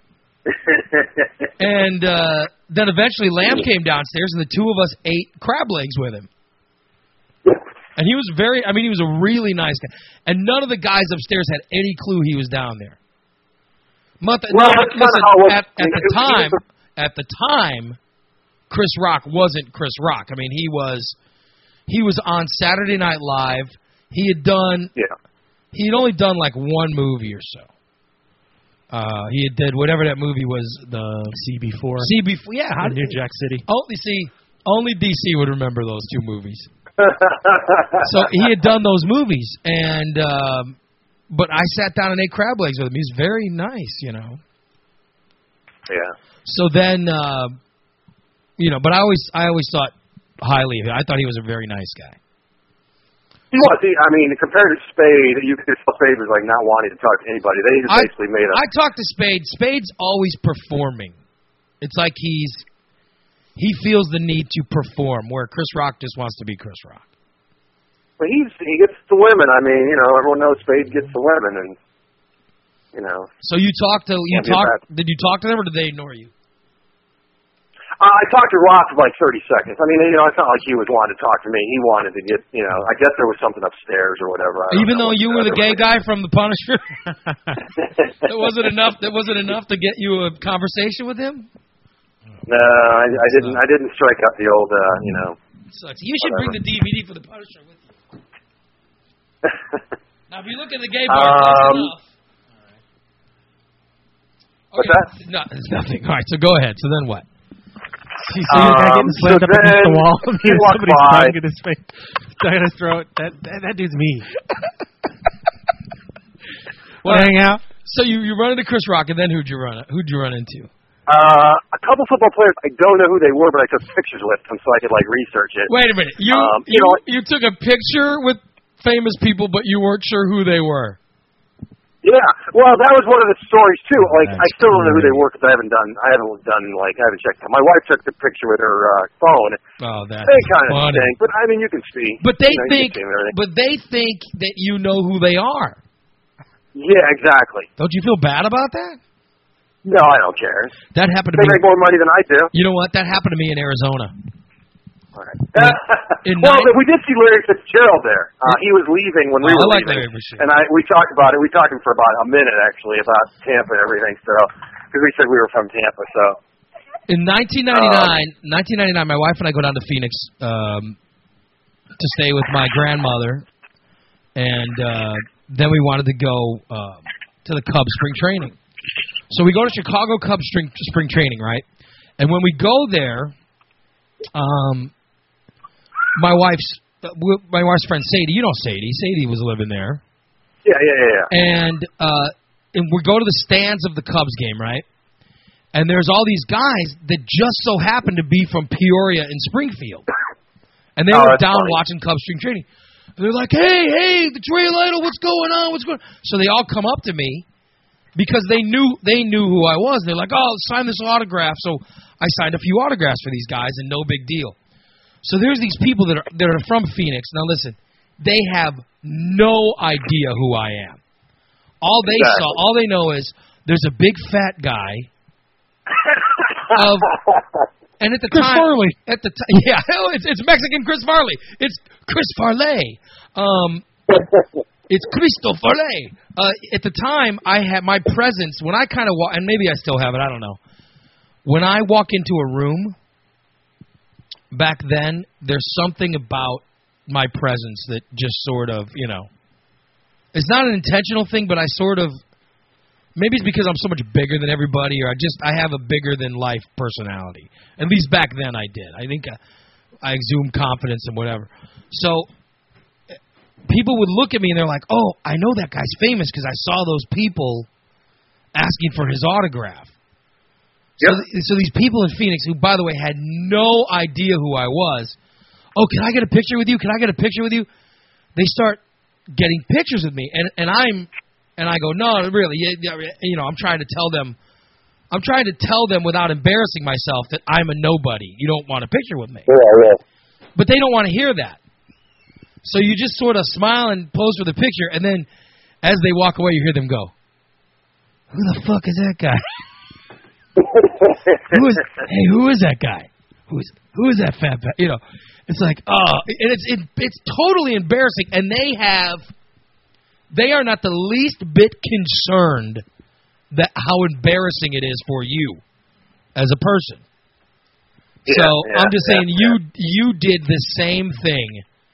Speaker 1: And uh, then eventually Lamb came downstairs, and the two of us ate crab legs with him. And he was very, I mean, he was a really nice guy. And none of the guys upstairs had any clue he was down there. Month,
Speaker 4: Well,
Speaker 1: no,
Speaker 4: that's kinda
Speaker 1: listen,
Speaker 4: how it was.
Speaker 1: at, at the
Speaker 4: It was-
Speaker 1: time, at the time, Chris Rock wasn't Chris Rock. I mean, he was, he was on Saturday Night Live. He had done.
Speaker 4: Yeah.
Speaker 1: He had only done like one movie or so. Uh, he had did whatever that movie was. The
Speaker 3: C B four.
Speaker 1: C B four. Yeah. How
Speaker 3: in
Speaker 1: did,
Speaker 3: New Jack City.
Speaker 1: Only see. Only D C would remember those two movies. So he had done those movies, and um, but I sat down and ate crab legs with him. He's very nice, you know.
Speaker 4: Yeah.
Speaker 1: So then, uh, you know, but I always, I always thought highly of him. I thought he was a very nice guy.
Speaker 4: He was. He, I mean, compared to Spade, you could tell Spade was like not wanting to talk to anybody. They just
Speaker 1: I,
Speaker 4: basically made a.
Speaker 1: I talked to Spade. Spade's always performing. It's like he's he feels the need to perform, where Chris Rock just wants to be Chris Rock.
Speaker 4: But he's he gets the women. I mean, you know, everyone knows Spade gets the women, and you know.
Speaker 1: So you talked to you
Speaker 4: Can't be
Speaker 1: talked.
Speaker 4: bad.
Speaker 1: Did you talk to them, or did they ignore you?
Speaker 4: Uh, I talked to Rock for like thirty seconds. I mean, you know, it's not like he was wanting to talk to me. He wanted to get, you know, I guess there was something upstairs or whatever. I don't
Speaker 1: Even
Speaker 4: know
Speaker 1: though
Speaker 4: what
Speaker 1: you were the gay guy from The Punisher, that
Speaker 4: that
Speaker 1: wasn't enough. That wasn't enough to get you a conversation with him.
Speaker 4: No, I, I didn't. I didn't strike out the old, uh, you know.
Speaker 1: Sucks. You should bring the D V D for The Punisher with you. Now, if you look at the gay bar,
Speaker 4: Um,
Speaker 1: close enough.
Speaker 4: What's
Speaker 1: Okay.
Speaker 4: that?
Speaker 1: No, it's nothing. All right, so go ahead. So then what?
Speaker 3: See, so you're
Speaker 4: Um,
Speaker 3: getting slammed
Speaker 4: so
Speaker 3: up against the
Speaker 4: then
Speaker 3: wall.
Speaker 4: he walked
Speaker 3: Somebody's
Speaker 4: by.
Speaker 3: tongue in his face, down his throat. That, that that dude's me.
Speaker 1: Well,
Speaker 3: Hang out.
Speaker 1: So you you run into Chris Rock, and then who'd you run? Who'd you run into?
Speaker 4: Uh, a couple football players. I don't know who they were, but I took pictures with them so I could like research it.
Speaker 1: Wait a minute. You
Speaker 4: Um,
Speaker 1: you
Speaker 4: you know,
Speaker 1: you took a picture with famous people, but you weren't sure who they were.
Speaker 4: Yeah, well, that was one of the stories too. Like,
Speaker 3: That's
Speaker 4: I still don't know who they
Speaker 3: great.
Speaker 4: were because I haven't done, I haven't done like, I haven't checked them. My wife took the picture with her uh, phone.
Speaker 1: Oh, that's
Speaker 4: They kind of
Speaker 1: funny.
Speaker 4: stink, but I mean, you can see.
Speaker 1: But they
Speaker 4: you know, you
Speaker 1: think,
Speaker 4: can see them and everything.
Speaker 1: but they think that you know who they are.
Speaker 4: Yeah, exactly.
Speaker 1: Don't you feel bad about that?
Speaker 4: No, I don't care.
Speaker 1: That happened to
Speaker 4: They
Speaker 1: me.
Speaker 4: make more money than I do.
Speaker 1: You know what? That happened to me in Arizona.
Speaker 4: All right.
Speaker 1: In
Speaker 4: well,
Speaker 1: nine-
Speaker 4: we did see Larry Fitzgerald there. Uh, he was leaving when we
Speaker 1: Oh,
Speaker 4: were
Speaker 1: I like
Speaker 4: leaving,
Speaker 1: Larry Fitzgerald.
Speaker 4: and I we talked about it. We talked for about a minute actually about Tampa and everything. So because we said we were from Tampa, so
Speaker 1: In nineteen ninety-nine, nineteen ninety-nine, my wife and I go down to Phoenix um, to stay with my grandmother, and uh, then we wanted to go uh, to the Cubs spring training. So we go to Chicago Cubs spring, spring training, right? And when we go there, um, my wife's uh, w- my wife's friend Sadie, you know Sadie, Sadie was living there,
Speaker 4: yeah, yeah, yeah, yeah.
Speaker 1: and uh, and we go to the stands of the Cubs game, right? And there's all these guys that just so happen to be from Peoria and Springfield. And they
Speaker 4: Oh,
Speaker 1: were
Speaker 4: that's
Speaker 1: down
Speaker 4: funny.
Speaker 1: watching Cubs spring training. And they're like, hey, hey, the Trey Lytle, what's going on? What's going on? So they all come up to me because they knew they knew who I was. They're like, oh, sign this autograph. So I signed a few autographs for these guys, and no big deal. So there's these people that are that are from Phoenix. Now listen, they have no idea who I am. All they
Speaker 4: Exactly.
Speaker 1: saw, all they know is there's a big fat guy of, and at the
Speaker 2: Chris
Speaker 1: time,
Speaker 2: Farley.
Speaker 1: at the time, yeah, it's it's Mexican Chris Farley. It's Chris Farley. Um, it's Cristo Farley. Uh, at the time, I had my presence when I kind of walk, and maybe I still have it. I don't know. When I walk into a room, back then, there's something about my presence that just sort of, you know, it's not an intentional thing, but I sort of, maybe it's because I'm so much bigger than everybody, or I just, I have a bigger than life personality. At least back then I did. I think I, I exude confidence and whatever. So people would look at me and they're like, oh, I know that guy's famous because I saw those people asking for his autograph. So,
Speaker 4: Yep.
Speaker 1: th- so these people in Phoenix, who, by the way, had no idea who I was, oh, can I get a picture with you? Can I get a picture with you? They start getting pictures with me, and and I'm, and I go, no, really, you, you know, I'm trying to tell them, I'm trying to tell them without embarrassing myself that I'm a nobody. You don't want a picture with me,
Speaker 4: Yeah, yeah.
Speaker 1: but they don't want to hear that. So you just sort of smile and pose for the picture, and then as they walk away, you hear them go, who the fuck is that guy? who is hey who is that guy who is who is that fat ba-? You know, it's like, oh, and it's it, it's totally embarrassing, and they have they are not the least bit concerned that how embarrassing it is for you as a person.
Speaker 4: Yeah,
Speaker 1: So
Speaker 4: yeah,
Speaker 1: I'm just
Speaker 4: yeah,
Speaker 1: saying,
Speaker 4: yeah.
Speaker 1: you you did the same thing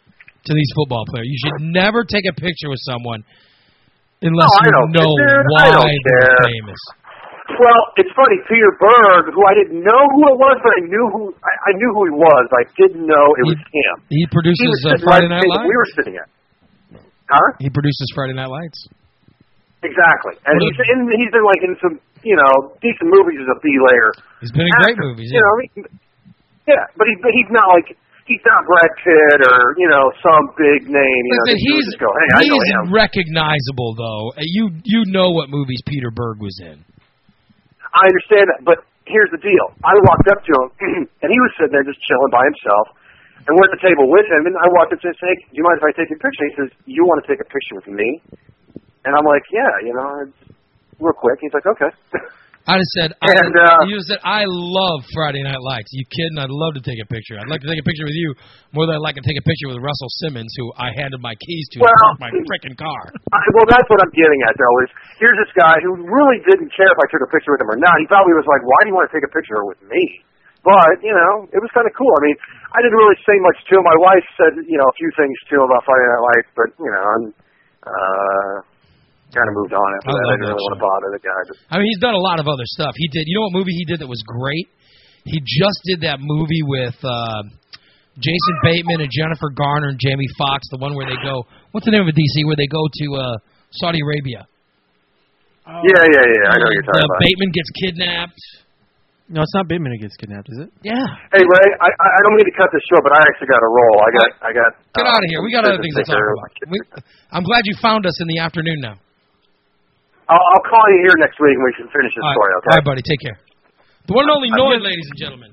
Speaker 1: to these football players. You should never take a picture with someone unless
Speaker 4: No, I
Speaker 1: you
Speaker 4: don't
Speaker 1: know
Speaker 4: care, dude. I
Speaker 1: why
Speaker 4: don't
Speaker 1: they're
Speaker 4: care.
Speaker 1: famous.
Speaker 4: Well, it's funny. Peter Berg, who I didn't know who it was, but I knew who I, I knew who he was. I didn't know it was him.
Speaker 1: He
Speaker 4: He
Speaker 1: produces
Speaker 4: was
Speaker 1: uh,
Speaker 4: sitting
Speaker 1: Friday
Speaker 4: right
Speaker 1: Night
Speaker 4: at the table
Speaker 1: Lights.
Speaker 4: we were sitting at. Huh?
Speaker 1: He produces Friday Night Lights.
Speaker 4: Exactly. And
Speaker 1: What
Speaker 4: he's in, he's been like in some, you know, decent movies as a B-layer.
Speaker 1: He's been in great movies.
Speaker 4: You
Speaker 1: Yeah.
Speaker 4: know, he, yeah, but he's but he's not like he's not Brad Pitt or you know some big name. You know,
Speaker 1: Listen,
Speaker 4: that you would
Speaker 1: he's
Speaker 4: just go, hey, I know
Speaker 1: he's
Speaker 4: him.
Speaker 1: recognizable though. Uh, You you know what movies Peter Berg was in.
Speaker 4: I understand that, but here's the deal. I walked up to him, and he was sitting there just chilling by himself, and we're at the table with him, and I walked up to him and said, hey, do you mind if I take a picture? He says, you want to take a picture with me? And I'm like, yeah, you know, it's real quick. He's like, okay.
Speaker 1: I just said,
Speaker 4: And,
Speaker 1: I,
Speaker 4: uh,
Speaker 1: you said, I love Friday Night Lights. You kidding? I'd love to take a picture. I'd like to take a picture with you more than I'd like to take a picture with Russell Simmons, who I handed my keys to
Speaker 4: Well,
Speaker 1: to park my frickin' car.
Speaker 4: I, well, that's what I'm getting at, though, is here's this guy who really didn't care if I took a picture with him or not. He probably was like, why do you want to take a picture with me? But, you know, it was kind of cool. I mean, I didn't really say much to him. My wife said, you know, a few things to him about Friday Night Lights, but, you know, I'm uh, kind of moved on
Speaker 1: I
Speaker 4: after that. I
Speaker 1: love
Speaker 4: didn't
Speaker 1: that
Speaker 4: really want to
Speaker 1: show.
Speaker 4: bother the guy. But,
Speaker 1: I mean, he's done a lot of other stuff. He did. You know what movie he did that was great? He just did that movie with uh, Jason Bateman and Jennifer Garner and Jamie Foxx, the one where they go. What's the name of it, D C? Where they go to uh, Saudi Arabia.
Speaker 4: yeah, yeah, yeah. I know what you're talking
Speaker 1: uh,
Speaker 4: about.
Speaker 1: Bateman gets kidnapped.
Speaker 3: No, it's not Bateman who gets kidnapped, is it?
Speaker 1: Yeah.
Speaker 4: Hey, Ray, I, I I don't mean to cut this short, but I actually got to roll. I got, I got.
Speaker 1: Get
Speaker 4: uh,
Speaker 1: out of here. We got other things to talk about. We, I'm glad you found us in the afternoon now.
Speaker 4: I'll, I'll call you here next week and we can finish this
Speaker 1: All right,
Speaker 4: story, okay?
Speaker 1: all right, buddy. Take care. The one and only Noid, ladies and gentlemen.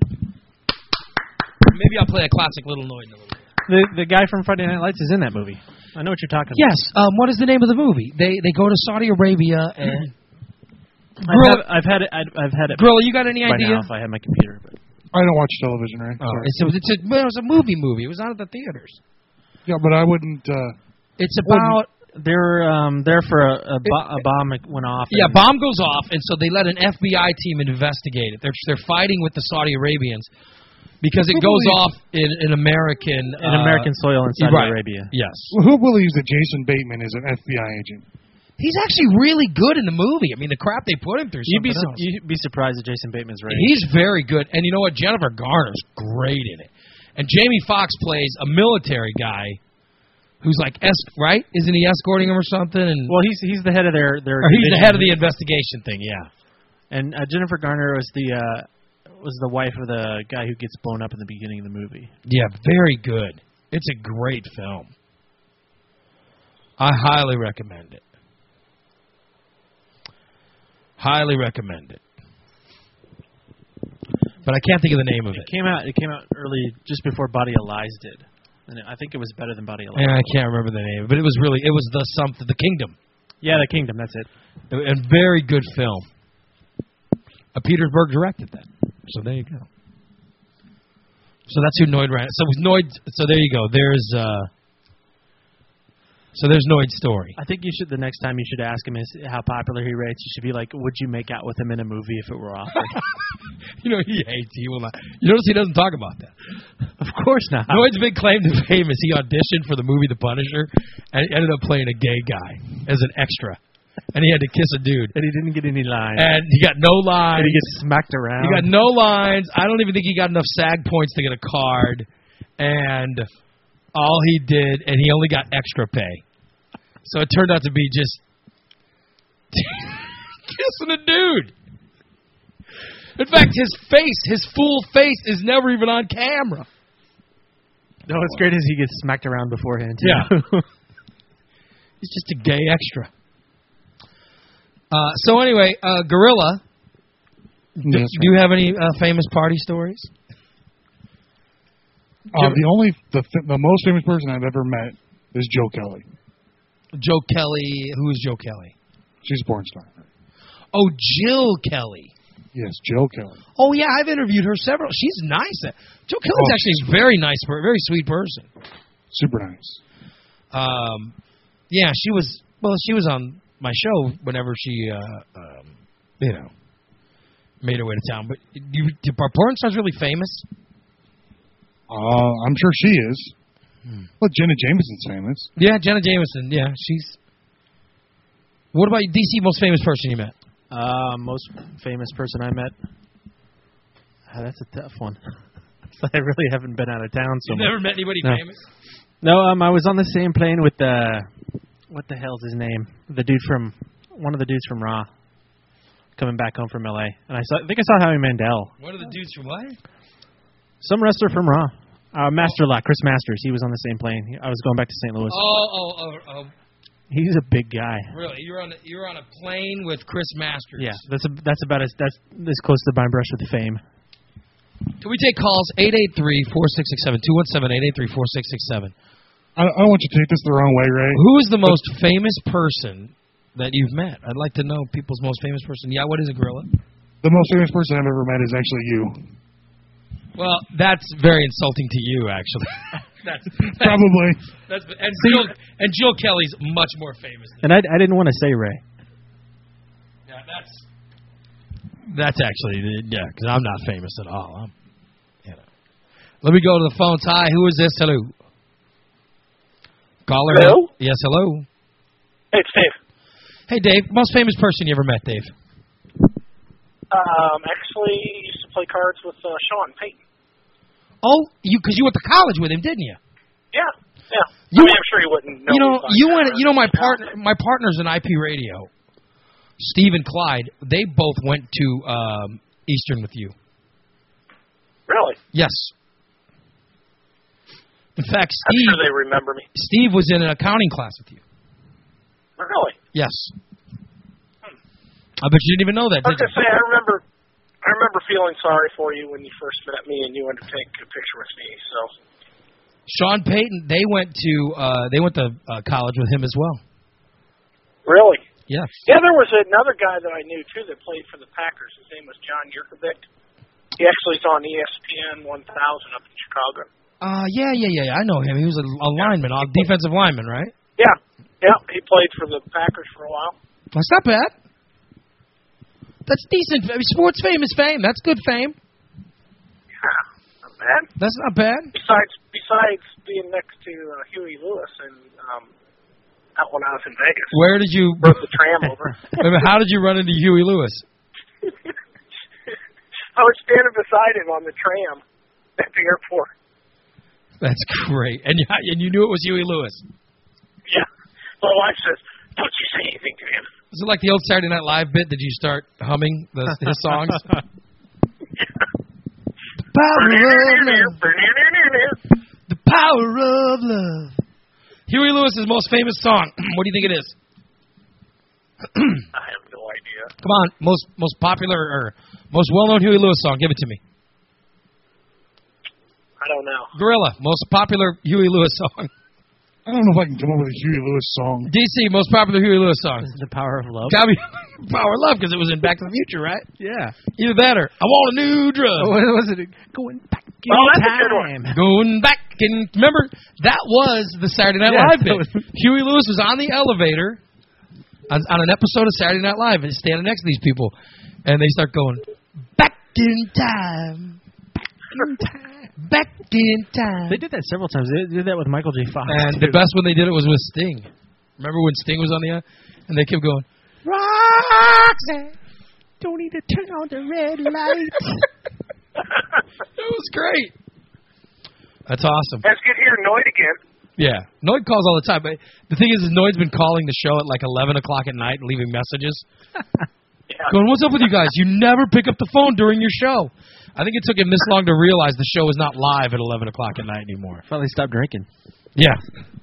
Speaker 1: Maybe I'll play a classic Little Noid in a little bit.
Speaker 3: The the guy from Friday Night Lights is in that movie. I know what you're talking
Speaker 1: Yes. Um, what is the name of the movie? They they go to Saudi Arabia and.
Speaker 3: about. I've, have, I've had it. I've, I've had it.
Speaker 1: Gorilla, you got any
Speaker 3: by
Speaker 1: idea?
Speaker 3: now if I had my computer, but
Speaker 2: I don't watch television, right?
Speaker 1: Oh,
Speaker 2: Sorry.
Speaker 1: it's a, it's a, well, it was a movie movie. It was out at the theaters.
Speaker 2: Yeah, but I wouldn't. Uh,
Speaker 1: It's about
Speaker 3: they're um there for a, a, bo- a bomb that went off.
Speaker 1: yeah,
Speaker 3: and-
Speaker 1: bomb goes off, and so they let an F B I team investigate it. They're they're fighting with the Saudi Arabians because it goes off in in American
Speaker 3: in
Speaker 1: uh,
Speaker 3: American soil in Saudi
Speaker 1: right.
Speaker 3: Arabia.
Speaker 1: Yes,
Speaker 2: who believes that Jason Bateman is an F B I agent?
Speaker 1: he's actually really good in the movie. I mean, the crap they put him through.
Speaker 3: You'd be
Speaker 1: something
Speaker 3: su-
Speaker 1: else.
Speaker 3: you'd be surprised that Jason Bateman's right.
Speaker 1: He's very good, and you know what? Jennifer Garner's great in it, and Jamie Foxx plays a military guy who's like esc- right? Isn't he escorting him or something? And
Speaker 3: Well, he's he's the head of their their.
Speaker 1: or he's the
Speaker 3: division.
Speaker 1: head of the investigation thing. Yeah.
Speaker 3: And uh, Jennifer Garner was the uh, was the wife of the guy who gets blown up in the beginning of the movie.
Speaker 1: Yeah, very good. It's a great film. I highly recommend it. Highly recommend it. But I can't think of the name of
Speaker 3: It
Speaker 1: it.
Speaker 3: came out. It came out early, just before Body of Lies did, and I think it was better than Body of Lies.
Speaker 1: Yeah, I can't remember the name, but it was really it was the something the Kingdom.
Speaker 3: Yeah, The Kingdom. That's it.
Speaker 1: And very good film. Uh, Petersburg directed that. So there you go. So that's who Noid ran. So Noid. So there you go. There's. Uh, so there's Noid's story.
Speaker 3: I think you should. The next time you should ask him is how popular he rates. You should be like, would you make out with him in a movie if it were offered?
Speaker 1: You know he hates. He will not. You notice he doesn't talk about that.
Speaker 3: Of course not.
Speaker 1: Noid's big claim to fame is he auditioned for the movie The Punisher and ended up playing a gay guy as an extra, and he had to kiss a dude.
Speaker 3: And he didn't get any lines.
Speaker 1: And he got no lines.
Speaker 3: And he gets smacked around.
Speaker 1: He got no lines. I don't even think he got enough SAG points to get a card. And all he did, and he only got extra pay. So it turned out to be just kissing a dude. In fact, his face, his full face, is never even on camera.
Speaker 3: No, what's great is he gets smacked around beforehand. Too.
Speaker 1: Yeah. He's just a gay extra. Uh, so anyway, uh, Gorilla, do,
Speaker 2: Yes,
Speaker 1: do you have any uh, famous party stories?
Speaker 2: Uh, the only the the most famous person I've ever met is Joe Kelly.
Speaker 1: Joe Kelly. Who is Joe Kelly?
Speaker 2: She's a porn star.
Speaker 1: Oh, Jill Kelly.
Speaker 2: Yes, Joe Kelly.
Speaker 1: Oh, yeah, I've interviewed her several. She's nice. Joe Kelly's
Speaker 2: Oh.
Speaker 1: actually a very nice, per- very sweet person.
Speaker 2: Super nice. Um,
Speaker 1: Yeah, she was, well, she was on my show whenever she, uh, um, you know, made her way to town. But you, are porn stars really famous?
Speaker 2: Uh, I'm sure she is. Well, Jenna Jameson's famous.
Speaker 1: Yeah, Jenna Jameson. Yeah, she's. What about D C? Most famous person you met?
Speaker 3: Uh, most famous person I met. Ah, that's a tough one. I really haven't been out of town so
Speaker 1: You've
Speaker 3: much.
Speaker 1: never met anybody
Speaker 3: No.
Speaker 1: famous?
Speaker 3: No, um, I was on the same plane with the. What the hell's his name? The dude from one of the dudes from Raw, coming back home from L A. And I saw. I think I saw Howie Mandel.
Speaker 1: One of the dudes from what?
Speaker 3: Some wrestler from Raw. Uh, Master Lock, Chris Masters. He was on the same plane. I was going back to Saint Louis.
Speaker 1: Oh, oh, oh, oh.
Speaker 3: He's a big guy.
Speaker 1: Really? You're on a, you're on a plane with Chris Masters.
Speaker 3: Yeah, that's a, that's about as that's as close to my brush with fame.
Speaker 1: Can we take calls? eight eight three, four six six seven, two one seven, eight eight three, four six six seven.
Speaker 2: I, I don't want you to take this the wrong way, Ray.
Speaker 1: Who is the most famous person that you've met? I'd like to know people's most famous person. Yeah, what is it, Gorilla?
Speaker 2: The most famous person I've ever met is actually you.
Speaker 1: Well, that's very insulting to you, actually. that's, that's
Speaker 2: Probably.
Speaker 1: That's, and Jill and Jill Kelly's much more famous. Than
Speaker 3: And I, I didn't want to say Ray.
Speaker 1: Yeah, that's that's actually yeah, because I'm not famous at all. I'm, you know. Let me go to the phones. Hi, who is this? Hello. Caller.
Speaker 6: Hello?
Speaker 1: Yes, hello.
Speaker 6: Hey, it's Dave.
Speaker 1: Hey, Dave. Most famous person you ever met, Dave?
Speaker 6: Um, actually, used to play cards with uh, Sean Payton.
Speaker 1: Oh, you because you went to college with him, didn't you?
Speaker 6: Yeah, yeah.
Speaker 1: You,
Speaker 6: I mean, I'm sure you wouldn't know.
Speaker 1: you know,
Speaker 6: me by
Speaker 1: you
Speaker 6: now,
Speaker 1: went.
Speaker 6: or
Speaker 1: You know, my
Speaker 6: anything
Speaker 1: partner,
Speaker 6: else.
Speaker 1: my partners in I P Radio, Steve and Clyde. They both went to um, Eastern with you.
Speaker 6: Really?
Speaker 1: Yes. In fact,
Speaker 6: I'm
Speaker 1: Steve.
Speaker 6: sure they remember me.
Speaker 1: Steve was in an accounting class with you.
Speaker 6: Really?
Speaker 1: Yes. I bet you didn't even know that,
Speaker 6: I
Speaker 1: did
Speaker 6: was
Speaker 1: you?
Speaker 6: gonna say, I remember. I remember feeling sorry for you when you first met me, and you wanted to take a picture with me. So.
Speaker 1: Sean Payton, they went to uh, they went to uh, college with him as well.
Speaker 6: Really?
Speaker 1: Yes.
Speaker 6: Yeah, there was another guy that I knew too that played for the Packers. His name was John Yurkovich. He actually is on E S P N one thousand up in Chicago.
Speaker 1: Uh, yeah, yeah, yeah, yeah. I know him. He was a, a lineman, a defensive lineman, right?
Speaker 6: Yeah, yeah. He played for the Packers for a while.
Speaker 1: That's not bad. That's decent. I mean, sports fame is fame. That's good fame.
Speaker 6: Yeah, not bad.
Speaker 1: That's not bad.
Speaker 6: Besides, besides being next to uh, Huey Lewis and um, out when I was in Vegas,
Speaker 1: Where did you?
Speaker 6: rode the tram over.
Speaker 1: Wait a minute, how did you run into Huey Lewis?
Speaker 6: I was standing beside him on the tram at the airport.
Speaker 1: That's great. And you, and you knew it was Huey Lewis.
Speaker 6: Yeah. My wife says, "Don't you say anything to him."
Speaker 1: Is it like the old Saturday Night Live bit? Did you start humming the, his songs? The power of love. The power of love. Huey Lewis's most famous song. What do you think it is?
Speaker 6: I have no idea.
Speaker 1: Come on, most most popular or most well-known Huey Lewis song. Give it to me.
Speaker 6: I don't know.
Speaker 1: Gorilla, most popular Huey Lewis song.
Speaker 2: I don't know if I can come up with a Huey Lewis song.
Speaker 1: D C, most popular Huey Lewis song.
Speaker 3: The Power of Love.
Speaker 1: Gotta be Power of Love because it was in Back to the Future, right?
Speaker 3: Yeah.
Speaker 1: Either that or I want a new drug.
Speaker 3: What was it? Going back in
Speaker 6: Oh, that's a good
Speaker 3: time.
Speaker 6: one.
Speaker 1: Going back and remember that was the Saturday Night
Speaker 3: Yeah,
Speaker 1: Live
Speaker 3: that
Speaker 1: bit.
Speaker 3: was-
Speaker 1: Huey Lewis was on the elevator on, on an episode of Saturday Night Live and he's standing next to these people, and they start going back in time, back in time, back in time.
Speaker 3: They did that several times. They did that with Michael J. Fox.
Speaker 1: And
Speaker 3: too.
Speaker 1: the best one they did it was with Sting. Remember when Sting was on the air and they kept going, Roxanne, don't need to turn on the red light. It was great. That's awesome.
Speaker 6: That's good to hear Noid again.
Speaker 1: Yeah, Noid calls all the time, but the thing is, is Noid's been calling the show at like eleven o'clock at night, leaving messages,
Speaker 6: Yeah.
Speaker 1: going, "What's up with you guys? You never pick up the phone during your show." I think it took him this long to realize the show is not live at eleven o'clock at night anymore.
Speaker 3: Finally stopped drinking.
Speaker 1: Yeah.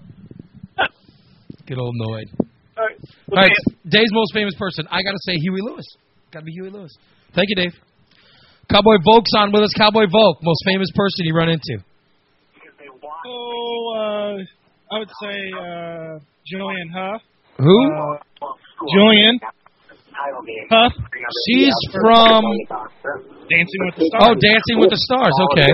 Speaker 1: Good old Noid.
Speaker 6: All right.
Speaker 1: All right, Dave's most famous person. I gotta say Huey Lewis. Gotta be Huey Lewis. Thank you, Dave. Cowboy Volk's on with us. Cowboy Volk, most famous person you run into.
Speaker 7: Oh, uh, I would say uh, Julian Huff.
Speaker 1: Who?
Speaker 7: Uh, Julian Huff.
Speaker 1: She's from
Speaker 7: Dancing with the Stars.
Speaker 1: Oh, Dancing with the Stars. Okay.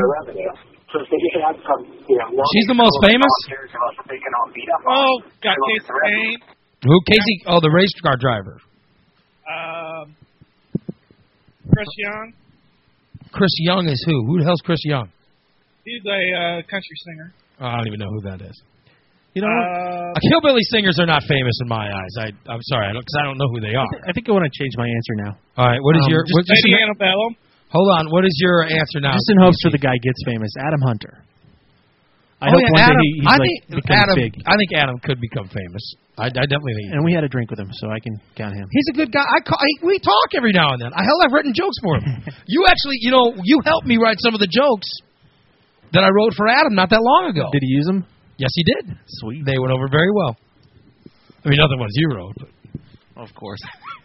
Speaker 1: She's the most famous?
Speaker 7: Oh, got Casey Payne.
Speaker 1: Who? Casey? Oh, the race car driver.
Speaker 7: Um, Chris Young.
Speaker 1: Chris Young is who? Who the hell's Chris Young?
Speaker 7: He's a uh, country singer.
Speaker 1: I don't even know who that is.
Speaker 3: You know,
Speaker 7: Uh,
Speaker 1: Uh, hillbilly singers are not famous in my eyes. I, I'm sorry, because I, don't- 'cause I don't know who they are.
Speaker 3: I think I want to change my answer now.
Speaker 1: All right, what is
Speaker 3: Um,
Speaker 1: your?
Speaker 3: just
Speaker 1: What's
Speaker 7: Lady
Speaker 1: your
Speaker 7: Antebellum.
Speaker 1: hold on, what is your answer now?
Speaker 3: Just in hopes for the guy gets famous, Adam Hunter. I
Speaker 1: oh,
Speaker 3: hope
Speaker 1: yeah,
Speaker 3: one
Speaker 1: Adam,
Speaker 3: day he, he
Speaker 1: I
Speaker 3: like,
Speaker 1: think
Speaker 3: becomes
Speaker 1: Adam,
Speaker 3: big.
Speaker 1: I think Adam could become famous. I, I definitely think.
Speaker 3: And we had a drink with him, so I can count him.
Speaker 1: He's a good guy. I call, I, we talk every now and then. I hell, I've written jokes for him. You actually, you know, you helped me write some of the jokes that I wrote for Adam not that long ago.
Speaker 3: Did he use them?
Speaker 1: Yes, he did.
Speaker 3: Sweet.
Speaker 1: They went over very well. I mean, nothing was you wrote, but
Speaker 3: Of course.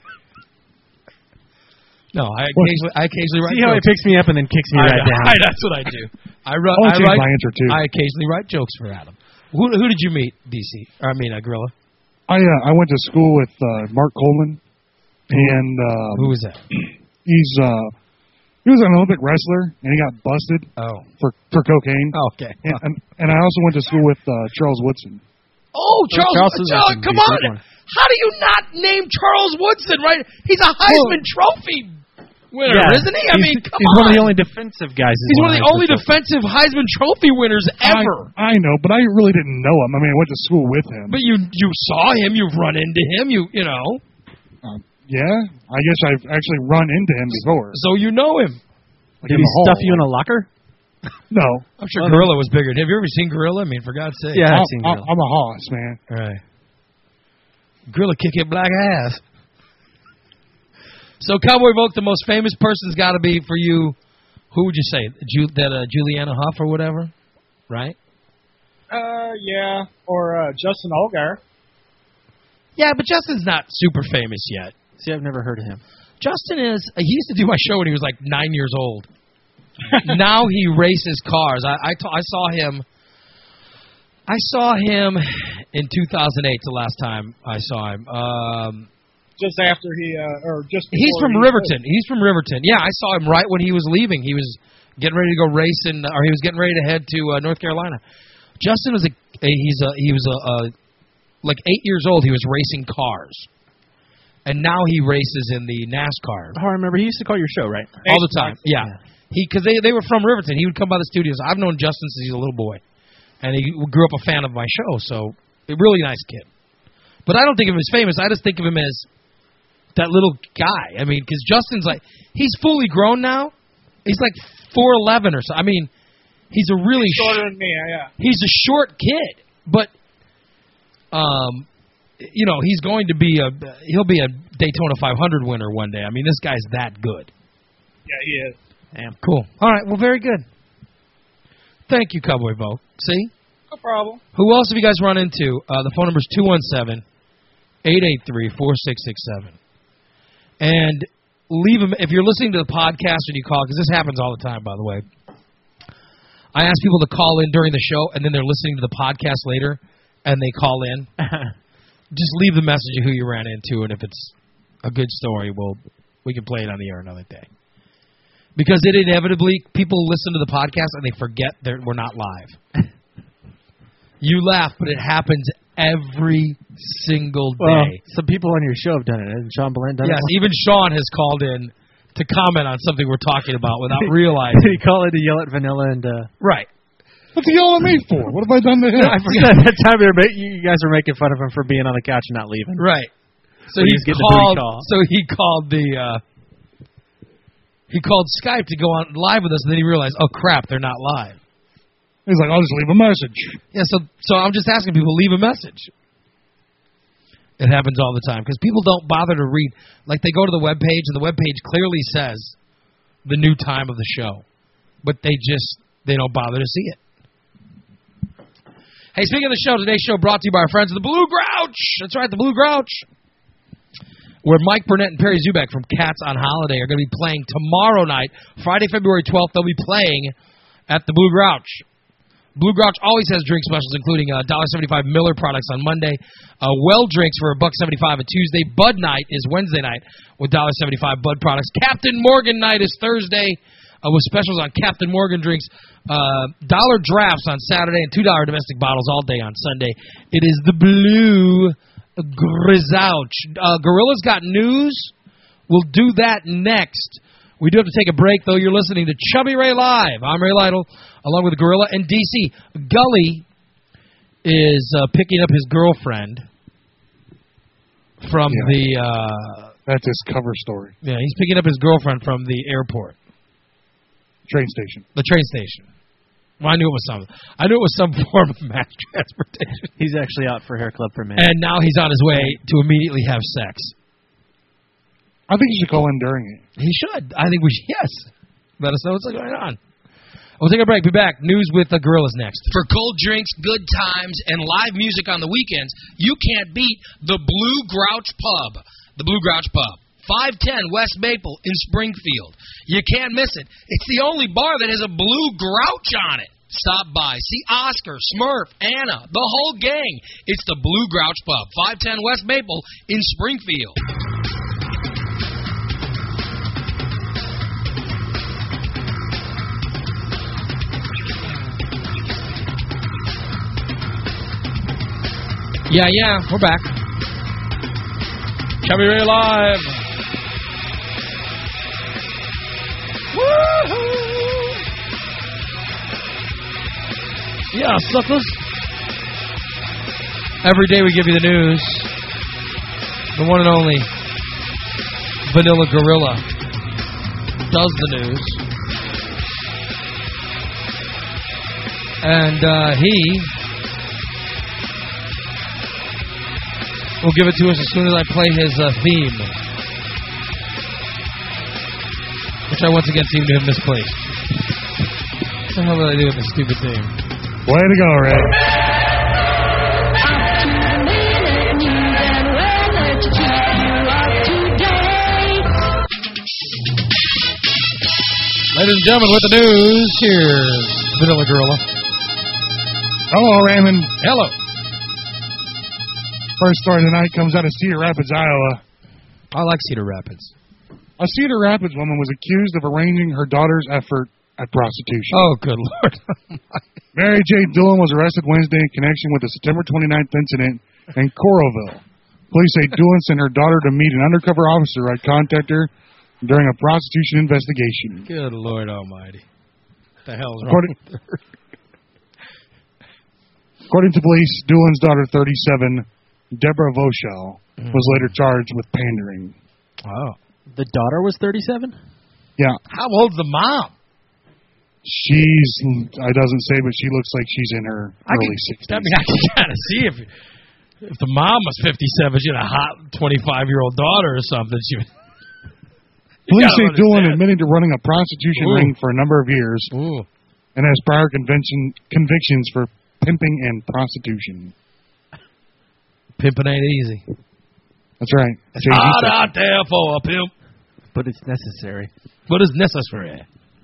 Speaker 1: no, I occasionally, I occasionally write.
Speaker 3: See how he
Speaker 1: jokes.
Speaker 3: picks me up and then kicks me
Speaker 1: I,
Speaker 3: right down.
Speaker 1: I, that's what I do. I, ru-
Speaker 2: I want
Speaker 1: I
Speaker 2: to change
Speaker 1: write.
Speaker 2: my answer, too.
Speaker 1: I occasionally write jokes for Adam. Who, who did you meet, D C? I mean, uh, Gorilla.
Speaker 2: I uh, I went to school with uh, Mark Coleman, and um,
Speaker 1: Who was that?
Speaker 2: he's uh, he was an Olympic wrestler, and he got busted
Speaker 1: Oh,
Speaker 2: for for cocaine.
Speaker 1: oh okay.
Speaker 2: And, and, and I also went to school with uh, Charles Woodson.
Speaker 1: Oh, Charles,
Speaker 3: Charles is
Speaker 1: Charles
Speaker 3: a
Speaker 1: come
Speaker 3: decent
Speaker 1: on.
Speaker 3: one.
Speaker 1: How do you not name Charles Woodson, right? He's a Heisman Trophy winner,
Speaker 3: Yeah.
Speaker 1: isn't he? I
Speaker 3: he's,
Speaker 1: mean, come
Speaker 3: he's
Speaker 1: on.
Speaker 3: one of the only defensive guys. who's
Speaker 1: He's one of
Speaker 3: won
Speaker 1: the
Speaker 3: a
Speaker 1: only
Speaker 3: Heisman Trophy.
Speaker 1: defensive Heisman Trophy winners ever.
Speaker 2: I, I know, but I really didn't know him. I mean, I went to school with him.
Speaker 1: But you you saw him, you've run into him, you you know.
Speaker 2: Uh, yeah, I guess I've actually run into him before.
Speaker 1: So you know him.
Speaker 2: Like
Speaker 3: Did
Speaker 2: in
Speaker 3: he
Speaker 2: the hall.
Speaker 3: stuff you in a locker?
Speaker 2: No.
Speaker 1: I'm sure Gorilla was bigger. Have you ever seen Gorilla? I mean, for God's sake.
Speaker 3: Yeah,
Speaker 2: I'm,
Speaker 3: I've seen
Speaker 2: I'm,
Speaker 3: Gorilla.
Speaker 2: I'm a hoss, man.
Speaker 1: Right. Gorilla kick your black ass. So Cowboy Vote, the most famous person's got to be for you. Who would you say? Ju- that uh, Juliana Huff or whatever, right?
Speaker 7: Uh, yeah, or uh, Justin Allgaier.
Speaker 1: Yeah, but Justin's not super famous yet.
Speaker 3: See, I've never heard of him.
Speaker 1: Justin is. He used to do my show when he was like nine years old. Now he races cars. I I, t- I saw him. I saw him in two thousand eight. The last time I saw him. Um,
Speaker 7: Just after he, uh, or just
Speaker 1: he's
Speaker 7: before
Speaker 1: from
Speaker 7: he
Speaker 1: Riverton. He's from Riverton. Yeah, I saw him right when he was leaving. He was getting ready to go race, in, or he was getting ready to head to uh, North Carolina. Justin was a. a he's a. He was a, a. Like eight years old, he was racing cars, and now he races in the NASCAR.
Speaker 3: Oh, I remember. He used to call your show, right?
Speaker 1: All the time, yeah. He because they they were from Riverton. He would come by the studios. I've known Justin since he's a little boy, and he grew up a fan of my show. So, a really nice kid. But I don't think of him as famous. I just think of him as that little guy. I mean, because Justin's like he's fully grown now. He's like four eleven or so. I mean, he's a really
Speaker 7: shorter
Speaker 1: sh-
Speaker 7: than me. Yeah.
Speaker 1: he's a short kid, but um. You know, he's going to be a he'll be a Daytona five hundred winner one day. I mean, this guy's that good.
Speaker 7: Yeah, he is.
Speaker 3: Damn.
Speaker 1: Cool. All right. Well, very good. Thank you, Cowboy Vote. See?
Speaker 7: No problem.
Speaker 1: Who else have you guys run into? Uh, the phone number is two one seven, eight eight three, four six six seven. And leave them, if you're listening to the podcast when you call, because this happens all the time, by the way. I ask people to call in during the show, and then they're listening to the podcast later, and they call in. Just leave the message of who you ran into, and if it's a good story, we'll, we can play it on the air another day. Because it inevitably, people listen to the podcast and they forget that we're not live. You laugh, but it happens every single day.
Speaker 3: Well, some people on your show have done it. Hasn't Sean Belen done
Speaker 1: Yes,
Speaker 3: it?
Speaker 1: even Sean has called in to comment on something we're talking about without realizing.
Speaker 3: Did he call in to yell at Vanilla and... Uh,
Speaker 1: Right.
Speaker 2: What's he yelling at me for? What have I done to him?
Speaker 3: I forgot that time they were ma- you guys were making fun of him for being on the couch and not leaving.
Speaker 1: Right. So
Speaker 3: When
Speaker 1: he
Speaker 3: he was getting the booty
Speaker 1: called.
Speaker 3: call.
Speaker 1: So he called the. Uh, he called Skype to go on live with us, and then he realized, oh crap, they're not live.
Speaker 2: He's like, I'll just leave a message.
Speaker 1: Yeah. So so I'm just asking people, leave a message. It happens all the time because people don't bother to read. Like they go to the web page, and the web page clearly says the new time of the show, but they just they don't bother to see it. Hey, speaking of the show, today's show brought to you by our friends at the Blue Grouch. That's right, the Blue Grouch. Where Mike Burnett and Perry Zubek from Cats on Holiday are going to be playing tomorrow night, Friday, February twelfth. They'll be playing at the Blue Grouch. Blue Grouch always has drink specials, including uh, one dollar seventy-five Miller products on Monday, uh, Well drinks for one seventy-five on Tuesday. Bud Night is Wednesday night with one dollar seventy-five Bud products. Captain Morgan Night is Thursday uh, with specials on Captain Morgan drinks. Uh, dollar drafts on Saturday and two dollar domestic bottles all day on Sunday. It is the Blue Grizouch. Uh, Gorilla's got news. We'll do that next We do have to take a break, though. You're listening to Chubby Ray Live. I'm Ray Lytle, along with Gorilla and D C. Gully is uh, picking up his girlfriend from
Speaker 2: Yeah.
Speaker 1: the... Uh,
Speaker 2: That's his cover story.
Speaker 1: yeah, he's picking up his girlfriend from the airport,
Speaker 2: Train station.
Speaker 1: the train station. Well, I knew it was some. I knew it was some form of mass transportation.
Speaker 3: He's actually out for Hair Club for Men.
Speaker 1: And now he's on his way to immediately have sex.
Speaker 2: I think you should call in during it.
Speaker 1: He should. I think we should. Yes. Let us know what's going on. We'll take a break. Be back. News with the Gorillas next. For cold drinks, good times, and live music on the weekends, you can't beat the Blue Grouch Pub. The Blue Grouch Pub. five ten West Maple in Springfield. You can't miss it. It's the only bar that has a blue grouch on it. Stop by. See Oscar, Smurf, Anna, the whole gang. It's the Blue Grouch Pub. five ten West Maple in Springfield. Yeah, yeah, we're back. Chubby Ray Live. Woohoo! Yeah, suckers. Every day we give you the news. The one and only Vanilla Gorilla does the news. And uh, he will give it to us as soon as I play his uh, theme. Which I once again seem to have misplaced. What the hell did I do with this stupid theme?
Speaker 2: Way to go, Ray.
Speaker 1: Ladies and gentlemen, with the news, here's Vanilla Gorilla.
Speaker 2: Hello, Raymond.
Speaker 1: Hello.
Speaker 2: First story tonight comes out of Cedar Rapids, Iowa.
Speaker 1: I like Cedar Rapids.
Speaker 2: A Cedar Rapids woman was accused of arranging her daughter's effort at prostitution.
Speaker 1: Oh, good Lord.
Speaker 2: Mary J. Doolan was arrested Wednesday in connection with the September twenty-ninth incident in Coralville. Police say Doolan sent her daughter to meet an undercover officer who had contacted her during a prostitution investigation.
Speaker 1: Good Lord Almighty. What the hell's wrong
Speaker 2: According,
Speaker 1: with her?
Speaker 2: according to police, Doolan's daughter, thirty-seven, Deborah Voschel,
Speaker 1: Mm.
Speaker 2: was later charged with pandering.
Speaker 1: Oh.
Speaker 3: The daughter was thirty-seven?
Speaker 2: Yeah.
Speaker 1: How old's the mom?
Speaker 2: She's, I doesn't say, but she looks like she's in her
Speaker 1: I
Speaker 2: early
Speaker 1: can,
Speaker 2: sixties.
Speaker 1: I mean, I can kind of see if if the mom was fifty-seven, she had a hot twenty-five-year-old daughter or something. She
Speaker 2: Police
Speaker 1: gotta
Speaker 2: say Doolan
Speaker 1: understand.
Speaker 2: admitted to running a prostitution
Speaker 1: Ooh.
Speaker 2: ring for a number of years
Speaker 1: Ooh.
Speaker 2: and has prior convention, convictions for pimping and prostitution.
Speaker 1: Pimping ain't easy.
Speaker 2: That's right.
Speaker 1: It's
Speaker 2: Jay-Z
Speaker 1: hot
Speaker 2: said-
Speaker 1: out there for a pimp,
Speaker 3: But it's necessary.
Speaker 1: but it's necessary.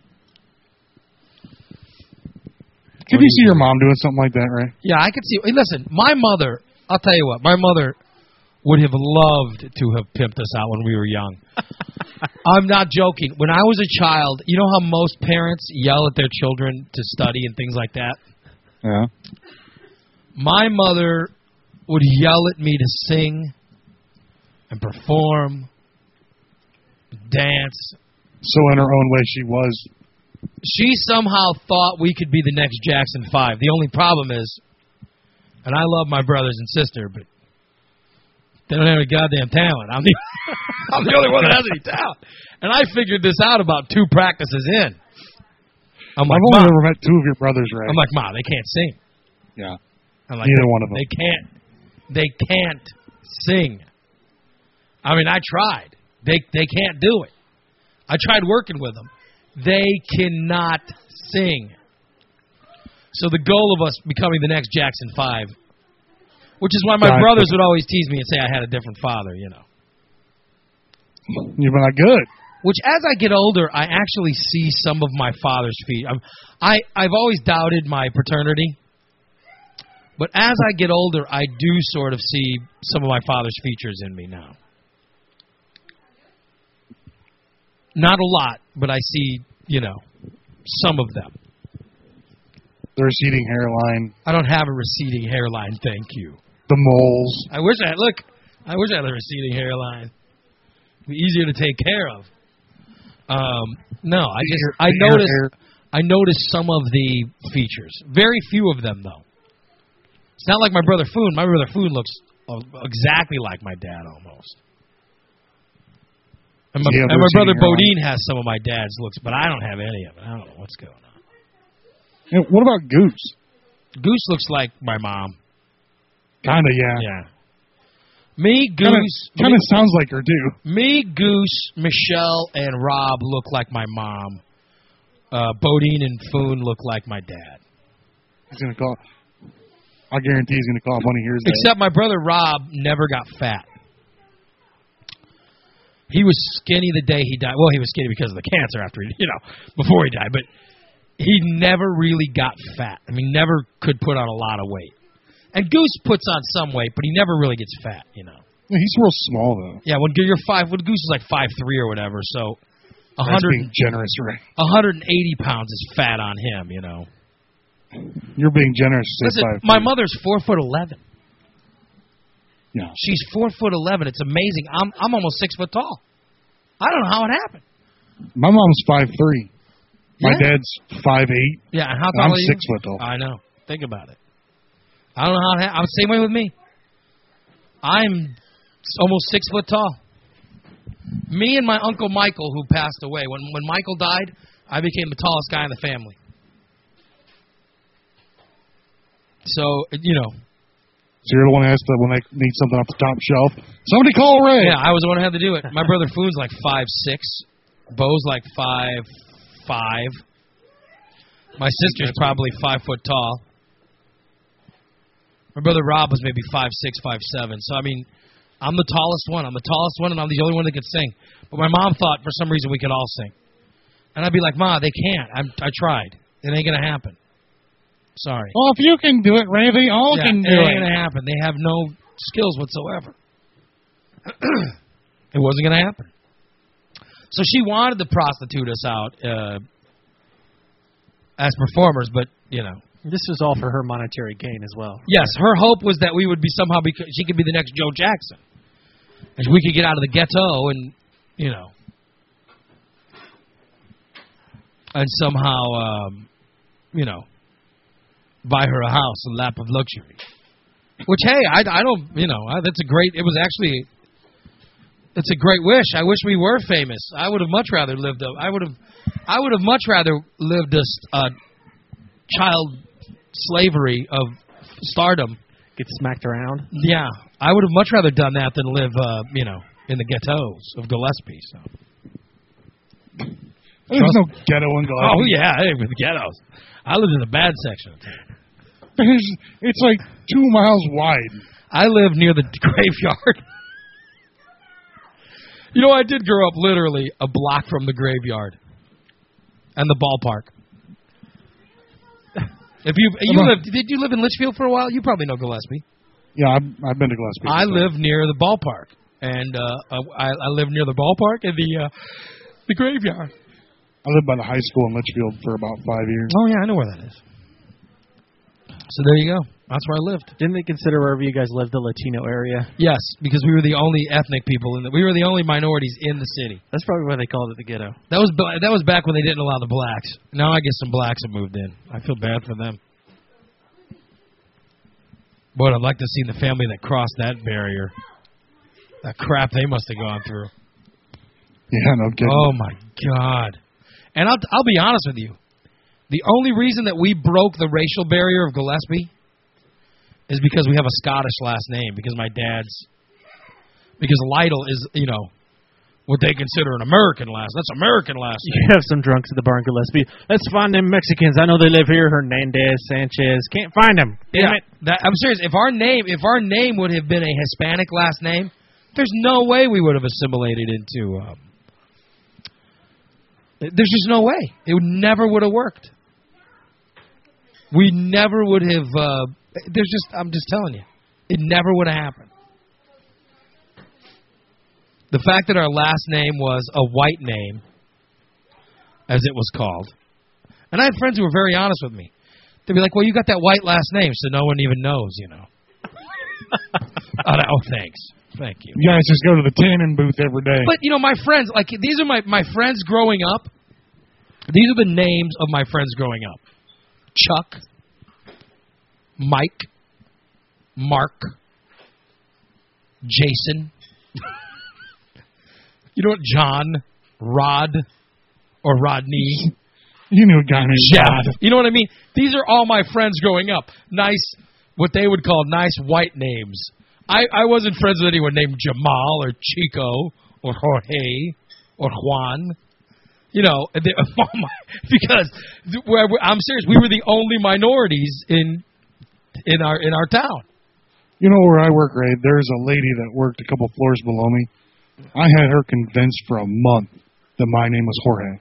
Speaker 2: Could you see your mom doing something like that, right?
Speaker 1: Yeah, I could see. Hey, listen, my mother, I'll tell you what, my mother would have loved to have pimped us out when we were young. I'm not joking. When I was a child, you know how most parents yell at their children to study and things like that?
Speaker 2: Yeah.
Speaker 1: My mother would yell at me to sing and perform, dance.
Speaker 2: So in her own way, she was.
Speaker 1: She somehow thought we could be the next Jackson five. The only problem is, and I love my brothers and sister, but they don't have any goddamn talent. I'm the, I'm the only one that has any talent. And I figured this out about two practices in. I'm like,
Speaker 2: I've only
Speaker 1: Mom.
Speaker 2: ever met two of your brothers, Ray.
Speaker 1: I'm like, Mom, they can't sing.
Speaker 2: Yeah.
Speaker 1: I'm like,
Speaker 2: Neither
Speaker 1: they,
Speaker 2: one of them.
Speaker 1: They can't. They can't sing. I mean, I tried. They they can't do it. I tried working with them. They cannot sing. So the goal of us becoming the next Jackson five, which is why my
Speaker 2: Gotcha.
Speaker 1: brothers would always tease me and say I had a different father, you know.
Speaker 2: You've been like, good.
Speaker 1: Which, as I get older, I actually see some of my father's feet. I'm, I, I've always doubted my paternity. But as I get older, I do sort of see some of my father's features in me now. Not a lot, but I see, you know, some of them.
Speaker 2: The receding hairline,
Speaker 1: I don't have a receding hairline, thank you.
Speaker 2: the moles.
Speaker 1: I wish I had, look, I wish I had a receding hairline. It'd be easier to take care of. Um, no, I just
Speaker 2: Hair-
Speaker 1: I
Speaker 2: hair-
Speaker 1: noticed
Speaker 2: hair.
Speaker 1: I noticed some of the features. Very few of them, though. It's not like my brother Foon. My brother Foon looks uh, exactly like my dad almost. And my,
Speaker 2: Yeah,
Speaker 1: and
Speaker 2: they're
Speaker 1: my brother
Speaker 2: sitting here
Speaker 1: Bodine has some of my dad's looks, but I don't have any of it. I don't know what's going on.
Speaker 2: Yeah, what about Goose?
Speaker 1: Goose looks like my mom.
Speaker 2: Kind of, yeah.
Speaker 1: Yeah. Me, Goose.
Speaker 2: Kind of sounds like her, too.
Speaker 1: Me, Goose, Michelle, and Rob look like my mom. Uh, Bodine and Foon look like my dad.
Speaker 2: He's going to call. I guarantee he's going to call when he hears that.
Speaker 1: Except my brother Rob never got fat. He was skinny the day he died. Well, he was skinny because of the cancer after he, you know, before he died. But he never really got fat. I mean, never could put on a lot of weight. And Goose puts on some weight, but he never really gets fat, you know.
Speaker 2: Yeah, he's real small, though.
Speaker 1: Yeah, when you're five, when Goose is like five three or whatever, so a
Speaker 2: That's
Speaker 1: hundred,
Speaker 2: being generous, right?
Speaker 1: a hundred and eighty pounds is fat on him, you know.
Speaker 2: You're being generous. to say
Speaker 1: Listen,
Speaker 2: five
Speaker 1: my
Speaker 2: feet.
Speaker 1: mother's four foot eleven.
Speaker 2: Yeah.
Speaker 1: She's four foot eleven. It's amazing. I'm I'm almost six foot tall. I don't know how it happened.
Speaker 2: My mom's five three. My
Speaker 1: Yeah.
Speaker 2: dad's five eight.
Speaker 1: Yeah, and how tall
Speaker 2: I'm
Speaker 1: are you?
Speaker 2: six foot tall.
Speaker 1: I know. Think about it. I don't know how it happened. I'm the same way with me. I'm almost six foot tall. Me and my uncle Michael, who passed away. When when Michael died, I became the tallest guy in the family. So, you know.
Speaker 2: So you're the one who has to, when they need something off the top shelf, somebody call Ray.
Speaker 1: Yeah, I was the one who had to do it. My brother Foon's like five six. Bo's like five five. My sister's probably five foot tall. My brother Rob was maybe five six, five seven. So I mean, I'm the tallest one. I'm the tallest one, and I'm the only one that could sing. But my mom thought for some reason we could all sing, and I'd be like, "Ma, they can't. I'm, I tried. It ain't gonna happen. Sorry."
Speaker 2: Well, if you can do it, Ray, they all
Speaker 1: Yeah,
Speaker 2: can
Speaker 1: it
Speaker 2: do
Speaker 1: ain't
Speaker 2: it.
Speaker 1: gonna happen. They have no skills whatsoever. It wasn't gonna happen. So she wanted to prostitute us out uh, as performers, but you know.
Speaker 3: This was all for her monetary gain as well.
Speaker 1: Yes, her hope was that we would be somehow because she could be the next Joe Jackson, and we could get out of the ghetto and you know, and somehow um, you know, buy her a house, a lap of luxury. Which hey, I, I don't you know I, that's a great. It was actually it's a great wish. I wish we were famous. I would have much rather lived. A, I would have I would have much rather lived a uh, child. slavery of stardom.
Speaker 3: Get smacked around.
Speaker 1: Yeah, I would have much rather done that than live, uh, you know, in the ghettos of Gillespie. So.
Speaker 2: There's no ghetto in Gillespie.
Speaker 1: Oh yeah, hey, with the ghettos. I lived in the bad section.
Speaker 2: It's, it's like two miles wide.
Speaker 1: I live near the graveyard. You know, I did grow up literally a block from the graveyard and the ballpark. If you you lived, did you live in Litchfield for a while? You probably know Gillespie.
Speaker 2: Yeah, I've, I've been to Gillespie.
Speaker 1: I live near the ballpark, and uh, I, I live near the ballpark and the uh, the graveyard.
Speaker 2: I lived by the high school in Litchfield for about five years.
Speaker 1: Oh yeah, I know where that is. So there you go. That's where I lived.
Speaker 3: Didn't they consider wherever you guys lived a Latino area?
Speaker 1: Yes, because we were the only ethnic people in the, we were the only minorities in the city.
Speaker 3: That's probably why they called it the ghetto.
Speaker 1: That was that was back when they didn't allow the blacks. Now I guess some blacks have moved in. I feel bad for them. But I'd like to see the family that crossed that barrier. That crap they must have gone through.
Speaker 2: Yeah, no kidding.
Speaker 1: Oh my God! And I'll I'll be honest with you. The only reason that we broke the racial barrier of Gillespie is because we have a Scottish last name. Because my dad's, because Lytle is, you know, what they consider an American last. That's American last name.
Speaker 3: You have some drunks at the bar in Gillespie. Let's find them Mexicans. I know they live here. Hernandez, Sanchez. Can't find them. Damn
Speaker 1: Yeah,
Speaker 3: it.
Speaker 1: that, I'm serious. If our name, if our name would have been a Hispanic last name, there's no way we would have assimilated into. Um, there's just no way. It would never would have worked. We never would have. Uh, there's just. I'm just telling you, it never would have happened. The fact that our last name was a white name, as it was called, and I had friends who were very honest with me. They'd be like, "Well, you got that white last name, so no one even knows," you know. oh, no, oh, thanks. Thank you.
Speaker 2: You guys just go to the tanning booth every day.
Speaker 1: But, you know, my friends, like, these are my, my friends growing up. These are the names of my friends growing up. Chuck, Mike, Mark, Jason. You know what? John, Rod, or Rodney.
Speaker 2: You knew a guy named
Speaker 1: Jeff.
Speaker 2: Rod.
Speaker 1: You know what I mean? These are all my friends growing up. Nice, what they would call nice white names. I, I wasn't friends with anyone named Jamal or Chico or Jorge or Juan. You know, they, because I'm serious, we were the only minorities in in our in our town.
Speaker 2: You know where I work, Ray? There's a lady that worked a couple floors below me. I had her convinced for a month that my name was Jorge.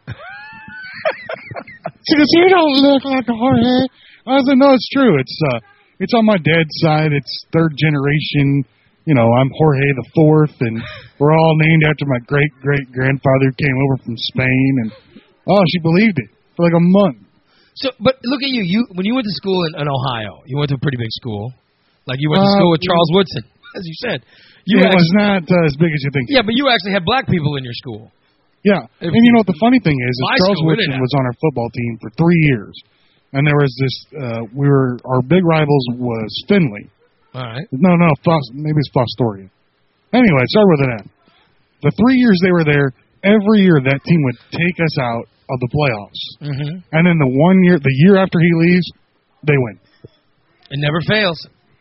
Speaker 2: She goes, "You don't look like Jorge." I said, "No, it's true. It's uh, it's on my dad's side. It's third generation. You know, I'm Jorge the Fourth, and we're all named after my great great grandfather who came over from Spain." And oh, she believed it for like a month.
Speaker 1: So, but look at you. You when you went to school in, in Ohio, you went to a pretty big school. Like you went to
Speaker 2: Uh,
Speaker 1: school with Charles Woodson, as you said. You
Speaker 2: it
Speaker 1: actually,
Speaker 2: was not uh, as big as you think.
Speaker 1: yeah, but you actually had black people in your school.
Speaker 2: Yeah,
Speaker 1: If-
Speaker 2: and you know what the funny thing is? is
Speaker 1: My
Speaker 2: Charles
Speaker 1: school, we
Speaker 2: Woodson
Speaker 1: didn't
Speaker 2: was on our football team for three years, and there was this. Uh, we were our big rivals was Finley.
Speaker 1: All right.
Speaker 2: No, no, Fos- maybe it's Fostoria. Anyway, start with an N. The three years they were there, every year that team would take us out of the playoffs,
Speaker 1: Mm-hmm.
Speaker 2: and then the one year, the year after he leaves, they win.
Speaker 1: It never fails.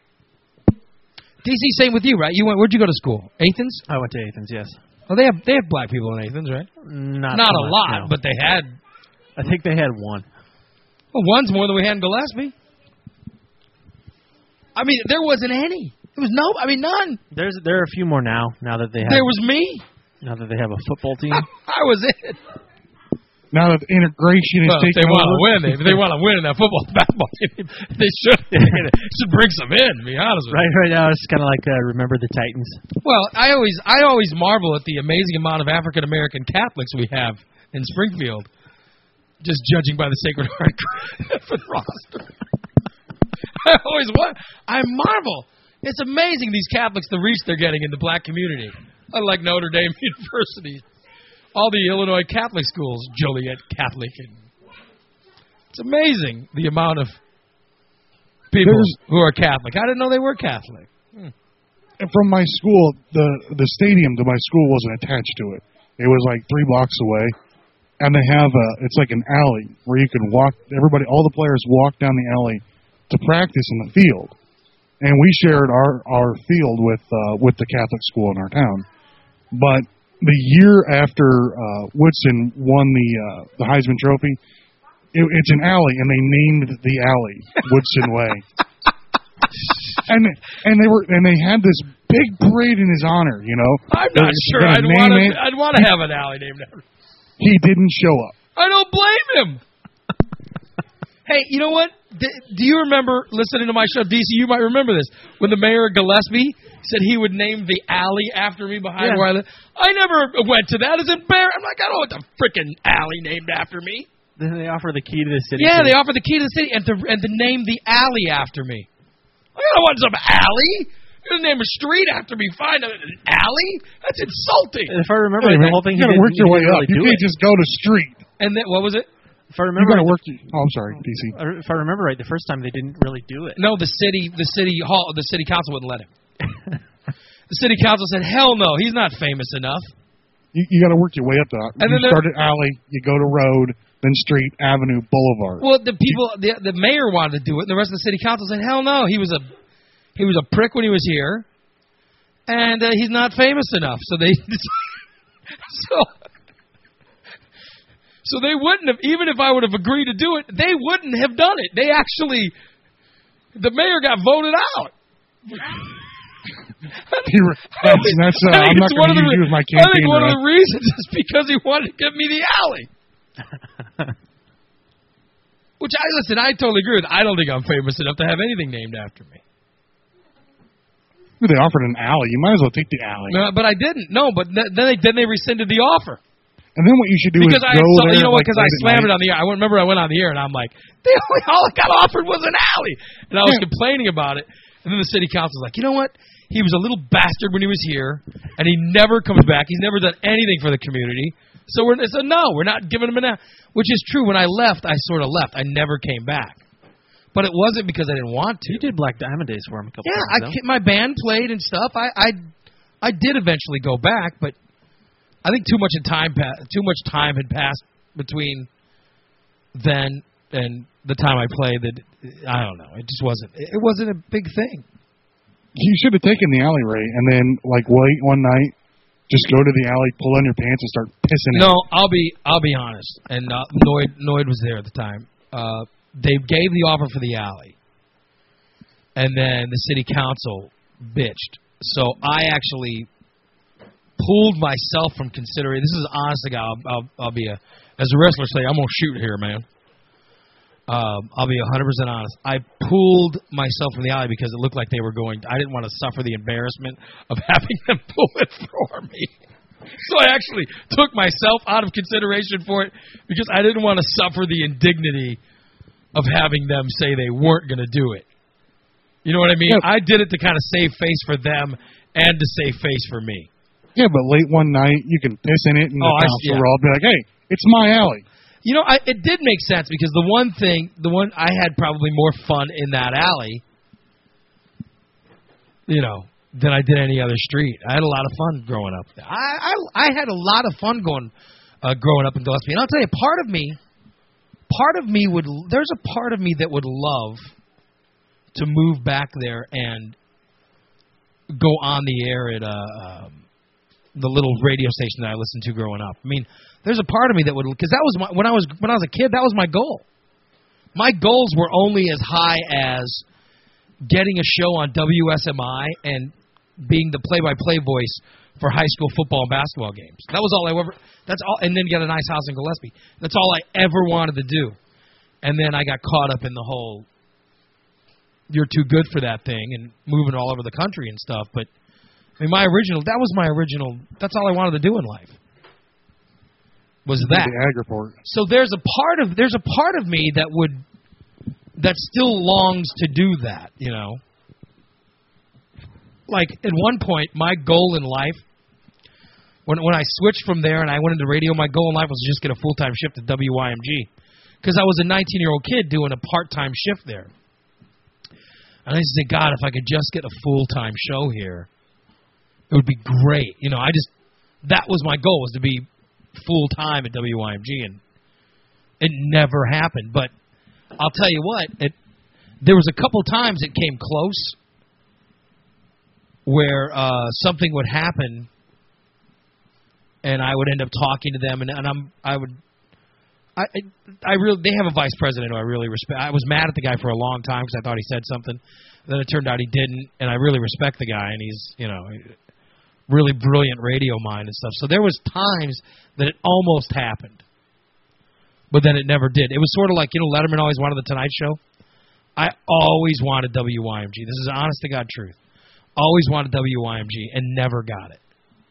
Speaker 1: D C, same with you, right? You went. Where'd you go to school? Athens.
Speaker 3: I went to Athens, yes.
Speaker 1: Oh, they have they have black people in Athens, right?
Speaker 3: Not,
Speaker 1: Not
Speaker 3: so
Speaker 1: a
Speaker 3: much,
Speaker 1: lot,
Speaker 3: no.
Speaker 1: but they had.
Speaker 3: I think they had one.
Speaker 1: Well, one's more than we had in Gillespie. I mean, there wasn't any. There was no. I mean, none.
Speaker 3: There's there are a few more now. Now that they have
Speaker 1: There was me.
Speaker 3: now that they have a football team.
Speaker 1: I was it.
Speaker 2: Now that integration is
Speaker 1: Well, if
Speaker 2: taking
Speaker 1: they want to
Speaker 2: over,
Speaker 1: win, if they want to win in that football basketball team, they should should bring some in. To be honest with
Speaker 3: Right, right now it's kind of like uh, remember the Titans.
Speaker 1: you. Well, I always I always marvel at the amazing amount of African American Catholics we have in Springfield. Just judging by the Sacred Heart roster. I always want. I marvel. It's amazing these Catholics, the reach they're getting in the black community. Unlike Notre Dame University. All the Illinois Catholic schools, Joliet Catholic. And it's amazing the amount of people
Speaker 2: There's-
Speaker 1: who are Catholic. I didn't know they were Catholic. Hmm.
Speaker 2: and from my school, the the stadium to my school wasn't attached to it. It was like three blocks away, and they have a. It's like an alley where you can walk. Everybody, all the players walk down the alley to practice in the field, and we shared our our field with uh, with the Catholic school in our town. But the year after uh, Woodson won the uh, the Heisman Trophy, it, it's an alley, and they named the alley Woodson Way. And and they were and they had this big parade in his honor. You know,
Speaker 1: I'm not
Speaker 2: They're
Speaker 1: sure
Speaker 2: gonna
Speaker 1: I'd
Speaker 2: name
Speaker 1: want to.
Speaker 2: it.
Speaker 1: I'd want to have an alley named after me.
Speaker 2: He didn't show up.
Speaker 1: I don't blame him. Hey, you know what? D- do you remember listening to my show, D C? You might remember this when the mayor of Gillespie said he would name the alley after me behind
Speaker 3: Yeah.
Speaker 1: where I live. I never went to that. It's embarrassing. I'm like, I don't want the freaking alley named after me.
Speaker 3: Then they offer the key to the city.
Speaker 1: Yeah,
Speaker 3: too.
Speaker 1: they offered the key to the city and to and to name the alley after me. I don't want some alley. You're gonna name a street after me. Find an alley? That's insulting.
Speaker 3: If I remember
Speaker 2: Hey,
Speaker 3: right,
Speaker 2: man,
Speaker 3: the whole thing,
Speaker 2: you
Speaker 3: he
Speaker 2: gotta
Speaker 3: didn't,
Speaker 2: work your
Speaker 3: he
Speaker 2: way
Speaker 3: didn't
Speaker 2: up.
Speaker 3: really
Speaker 2: You
Speaker 3: do
Speaker 2: can't
Speaker 3: it.
Speaker 2: just go to street.
Speaker 1: And then what was it?
Speaker 3: If I
Speaker 2: You
Speaker 3: remember,
Speaker 2: gotta
Speaker 3: right,
Speaker 2: work. Your, oh, I'm sorry, D C.
Speaker 3: the- if I remember right, the first time they didn't really do it.
Speaker 1: No, the city, the city hall, the city council wouldn't let him. The city council said, "Hell no, he's not famous enough."
Speaker 2: You, you got to work your way up to.
Speaker 1: And
Speaker 2: You
Speaker 1: then
Speaker 2: start at alley, you go to road, then street, avenue, boulevard.
Speaker 1: Well, the people, the the mayor wanted to do it, and the rest of the city council said, "Hell no, he was a he was a prick when he was here, and uh, he's not famous enough." So they so so they wouldn't have, even if I would have agreed to do it, they wouldn't have done it. They actually, the mayor got voted out.
Speaker 2: You were- that's, that's, uh,
Speaker 1: I think
Speaker 2: I'm not
Speaker 1: it's one
Speaker 2: going
Speaker 1: of
Speaker 2: to
Speaker 1: the
Speaker 2: use you
Speaker 1: re-
Speaker 2: as my
Speaker 1: I think
Speaker 2: campaign
Speaker 1: one of
Speaker 2: rep.
Speaker 1: the reasons is because he wanted to give me the alley. Which I listen, I totally agree with. I don't think I'm famous enough to have anything named after me.
Speaker 2: They offered an alley. You might as well take the alley.
Speaker 1: No, but I didn't. No, but th- then they then they rescinded the offer
Speaker 2: And then what you should do
Speaker 1: because
Speaker 2: is
Speaker 1: I
Speaker 2: go
Speaker 1: saw,
Speaker 2: there.
Speaker 1: you know what?
Speaker 2: like,
Speaker 1: Because I
Speaker 2: late at
Speaker 1: slammed it
Speaker 2: night.
Speaker 1: on the air. I remember I went on the air and I'm like, the only all I got offered was an alley, and I was
Speaker 2: Yeah.
Speaker 1: complaining about it. And then the city council's like, you know what? he was a little bastard when he was here, and he never comes back. He's never done anything for the community. So we're so no, we're not giving him an out. Which is true. When I left, I sort of left. I never came back. But it wasn't because I didn't want to.
Speaker 3: You did Black Diamond Days for him a couple
Speaker 1: yeah,
Speaker 3: times.
Speaker 1: Yeah, my band played and stuff. I, I I did eventually go back, but I think too much in time pa- too much time had passed between then and the time I played that I don't know. It just wasn't. It wasn't a big thing.
Speaker 2: You should have taken the alley, Ray, and then like wait one night, just go to the alley, pull on your pants, and start pissing.
Speaker 1: No,
Speaker 2: out.
Speaker 1: I'll be I'll be honest. And uh, Noid Noid was there at the time. Uh, they gave the offer for the alley, and then the city council bitched. So I actually pulled myself from considering. This is honest to God. I'll, I'll, I'll be a as a wrestler say I'm gonna shoot here, man. Um, I'll be one hundred percent honest. I pulled myself from the alley because it looked like they were going. I didn't want to suffer the embarrassment of having them pull it for me. So I actually took myself out of consideration for it because I didn't want to suffer the indignity of having them say they weren't going to do it. You know what I mean?
Speaker 2: Yeah.
Speaker 1: I did it to kind of save face for them and to save face for me.
Speaker 2: Yeah, but late one night, you can piss in it, and the
Speaker 1: Oh, I-
Speaker 2: council
Speaker 1: yeah.
Speaker 2: will all be like, hey, it's my alley.
Speaker 1: You know, I, it did make sense because the one thing, the one I had probably more fun in that alley, you know, than I did any other street. I had a lot of fun growing up. I I, I had a lot of fun going, uh, growing up in Gillespie. And I'll tell you, part of me, part of me would, there's a part of me that would love to move back there and go on the air at uh, um, the little radio station that I listened to growing up. I mean, there's a part of me that would, because that was my, when I was when I was a kid, that was my goal. My goals were only as high as getting a show on W S M I and being the play-by-play voice for high school football and basketball games. That was all I ever. That's all, and then get a nice house in Gillespie. That's all I ever wanted to do. And then I got caught up in the whole, you're too good for that thing, and moving all over the country and stuff. But I mean, my original, that was my original. That's all I wanted to do in life. Was that
Speaker 2: The ag report.
Speaker 1: so? There's a part of there's a part of me that would that still longs to do that. You know, like at one point, my goal in life, when when I switched from there and I went into radio, my goal in life was to just get a full time shift at W Y M G because I was a nineteen year old kid doing a part time shift there. And I used to say, God, if I could just get a full time show here, it would be great. You know, I just that was my goal was to be full time at W Y M G, and it never happened. But I'll tell you what, it there was a couple times it came close where uh, something would happen, and I would end up talking to them, and, and I'm I would I I really they have a vice president who I really respect. I was mad at the guy for a long time because I thought he said something, then it turned out he didn't, and I really respect the guy, and he's you know. really brilliant radio mind and stuff. So there was times that it almost happened, but then it never did. It was sort of like, you know, Letterman always wanted the Tonight Show. I always wanted W Y M G. This is honest to God truth. Always wanted W Y M G and never got it.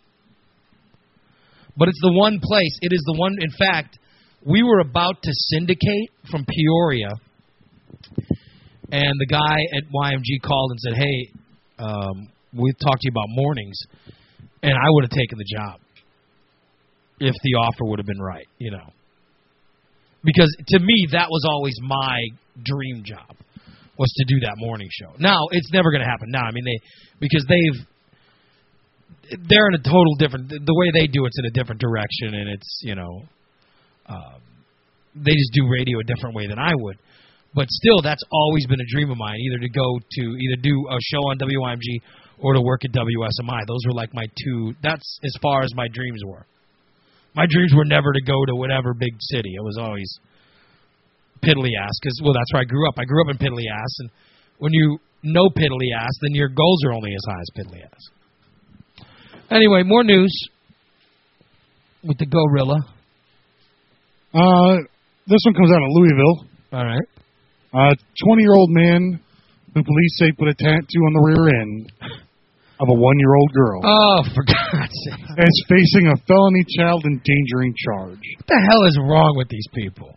Speaker 1: But it's the one place. It is the one, in fact, we were about to syndicate from Peoria, and the guy at Y M G called and said, hey, um, we talked to you about mornings. And I would have taken the job if the offer would have been right, you know. Because to me, that was always my dream job, was to do that morning show. Now, it's never going to happen now. I mean, they because they've they're in a total different the way they do it's in a different direction, and it's you know um, they just do radio a different way than I would. But still, that's always been a dream of mine, either to go to either do a show on W Y M G or to work at W S M I. Those were like my two. That's as far as my dreams were. My dreams were never to go to whatever big city. It was always Piddly Ass, because well, that's where I grew up. I grew up in Piddly Ass, and when you know Piddly Ass, then your goals are only as high as Piddly Ass. Anyway, more news with the Gorilla.
Speaker 2: Uh, this one comes out of Louisville.
Speaker 1: All right.
Speaker 2: A twenty-year-old man who police say put a tattoo on the rear end of a one-year-old girl
Speaker 1: Oh, for God's sake.
Speaker 2: is facing a felony child endangering charge.
Speaker 1: What the hell is wrong with these people?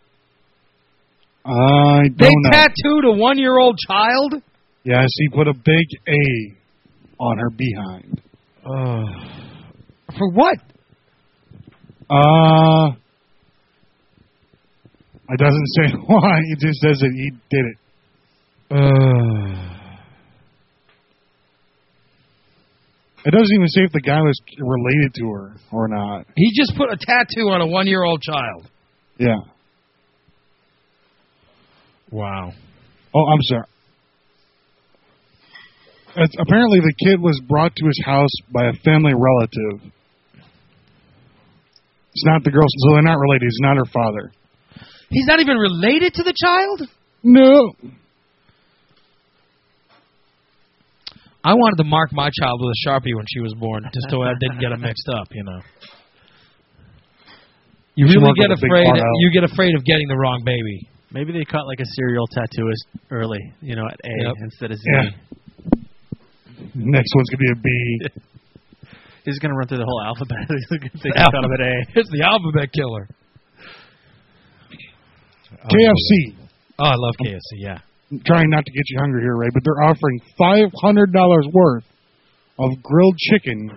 Speaker 2: I don't
Speaker 1: They
Speaker 2: know.
Speaker 1: tattooed a one-year-old child?
Speaker 2: Yes, he put a big A on her behind.
Speaker 1: Uh, for what?
Speaker 2: Uh, it doesn't say why. It just says that he did it.
Speaker 1: Uh,
Speaker 2: it doesn't even say if the guy was related to her or not.
Speaker 1: he just put a tattoo on a one-year-old child.
Speaker 2: Yeah.
Speaker 1: Wow.
Speaker 2: Oh, I'm sorry. It's, apparently, the kid was brought to his house by a family relative. It's not the girl, so they're not related. He's not her father.
Speaker 1: He's not even related to the child?
Speaker 2: No.
Speaker 1: I wanted to mark my child with a Sharpie when she was born, just so I didn't get them mixed up, you know. You
Speaker 2: She
Speaker 1: really
Speaker 2: worked
Speaker 1: get
Speaker 2: with a big
Speaker 1: afraid.
Speaker 2: part out.
Speaker 1: You get afraid of getting the wrong baby.
Speaker 3: Maybe they caught like a serial tattooist early, you know, at A
Speaker 1: Yep.
Speaker 3: instead of Z.
Speaker 2: Yeah. Next one's going to be a B.
Speaker 3: He's going to run through the whole alphabet. He's going to take
Speaker 1: The
Speaker 3: out of it A.
Speaker 1: It's the alphabet killer.
Speaker 2: K F C.
Speaker 1: Oh, I love K F C, yeah.
Speaker 2: I'm trying not to get you hungry here, Ray, but they're offering five hundred dollars worth of grilled chicken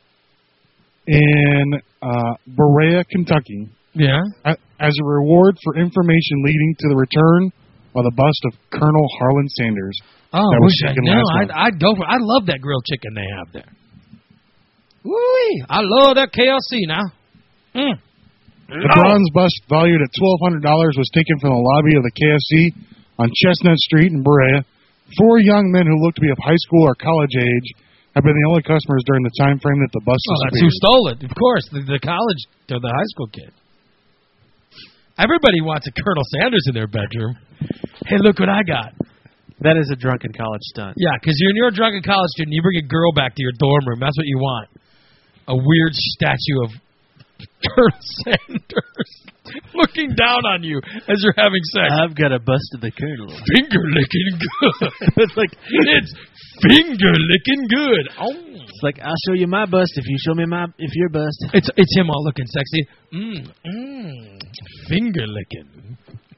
Speaker 2: in uh, Berea, Kentucky,
Speaker 1: Yeah?
Speaker 2: a- as a reward for information leading to the return of the bust of Colonel Harlan Sanders.
Speaker 1: Oh,
Speaker 2: That was
Speaker 1: wish I
Speaker 2: chicken
Speaker 1: knew.
Speaker 2: last
Speaker 1: I'd,
Speaker 2: month.
Speaker 1: I'd go for I love that grilled chicken they have there. Woo-wee. I love that K F C now. Mm.
Speaker 2: The bronze bust, valued at twelve hundred dollars, was taken from the lobby of the K F C on Chestnut Street in Berea. Four young men who looked to be of high school or college age have been the only customers during the time frame that the bust
Speaker 1: Oh, that's who
Speaker 2: disappeared.
Speaker 1: stole it. Of course, the, the college or the high school kid. Everybody wants a Colonel Sanders in their bedroom. Hey, look what I got.
Speaker 3: That is a drunken college stunt.
Speaker 1: Yeah, because you're, you're a drunken college student. You bring a girl back to your dorm room. That's what you want. A weird statue of Colonel Sanders looking down on you as you're having sex.
Speaker 3: I've got a bust of the Colonel.
Speaker 1: Finger licking good. It's like, it's finger licking good. Oh.
Speaker 3: It's like, I'll show you my bust if you show me my if your bust.
Speaker 1: It's it's him all looking sexy. Mmm, mmm, finger licking.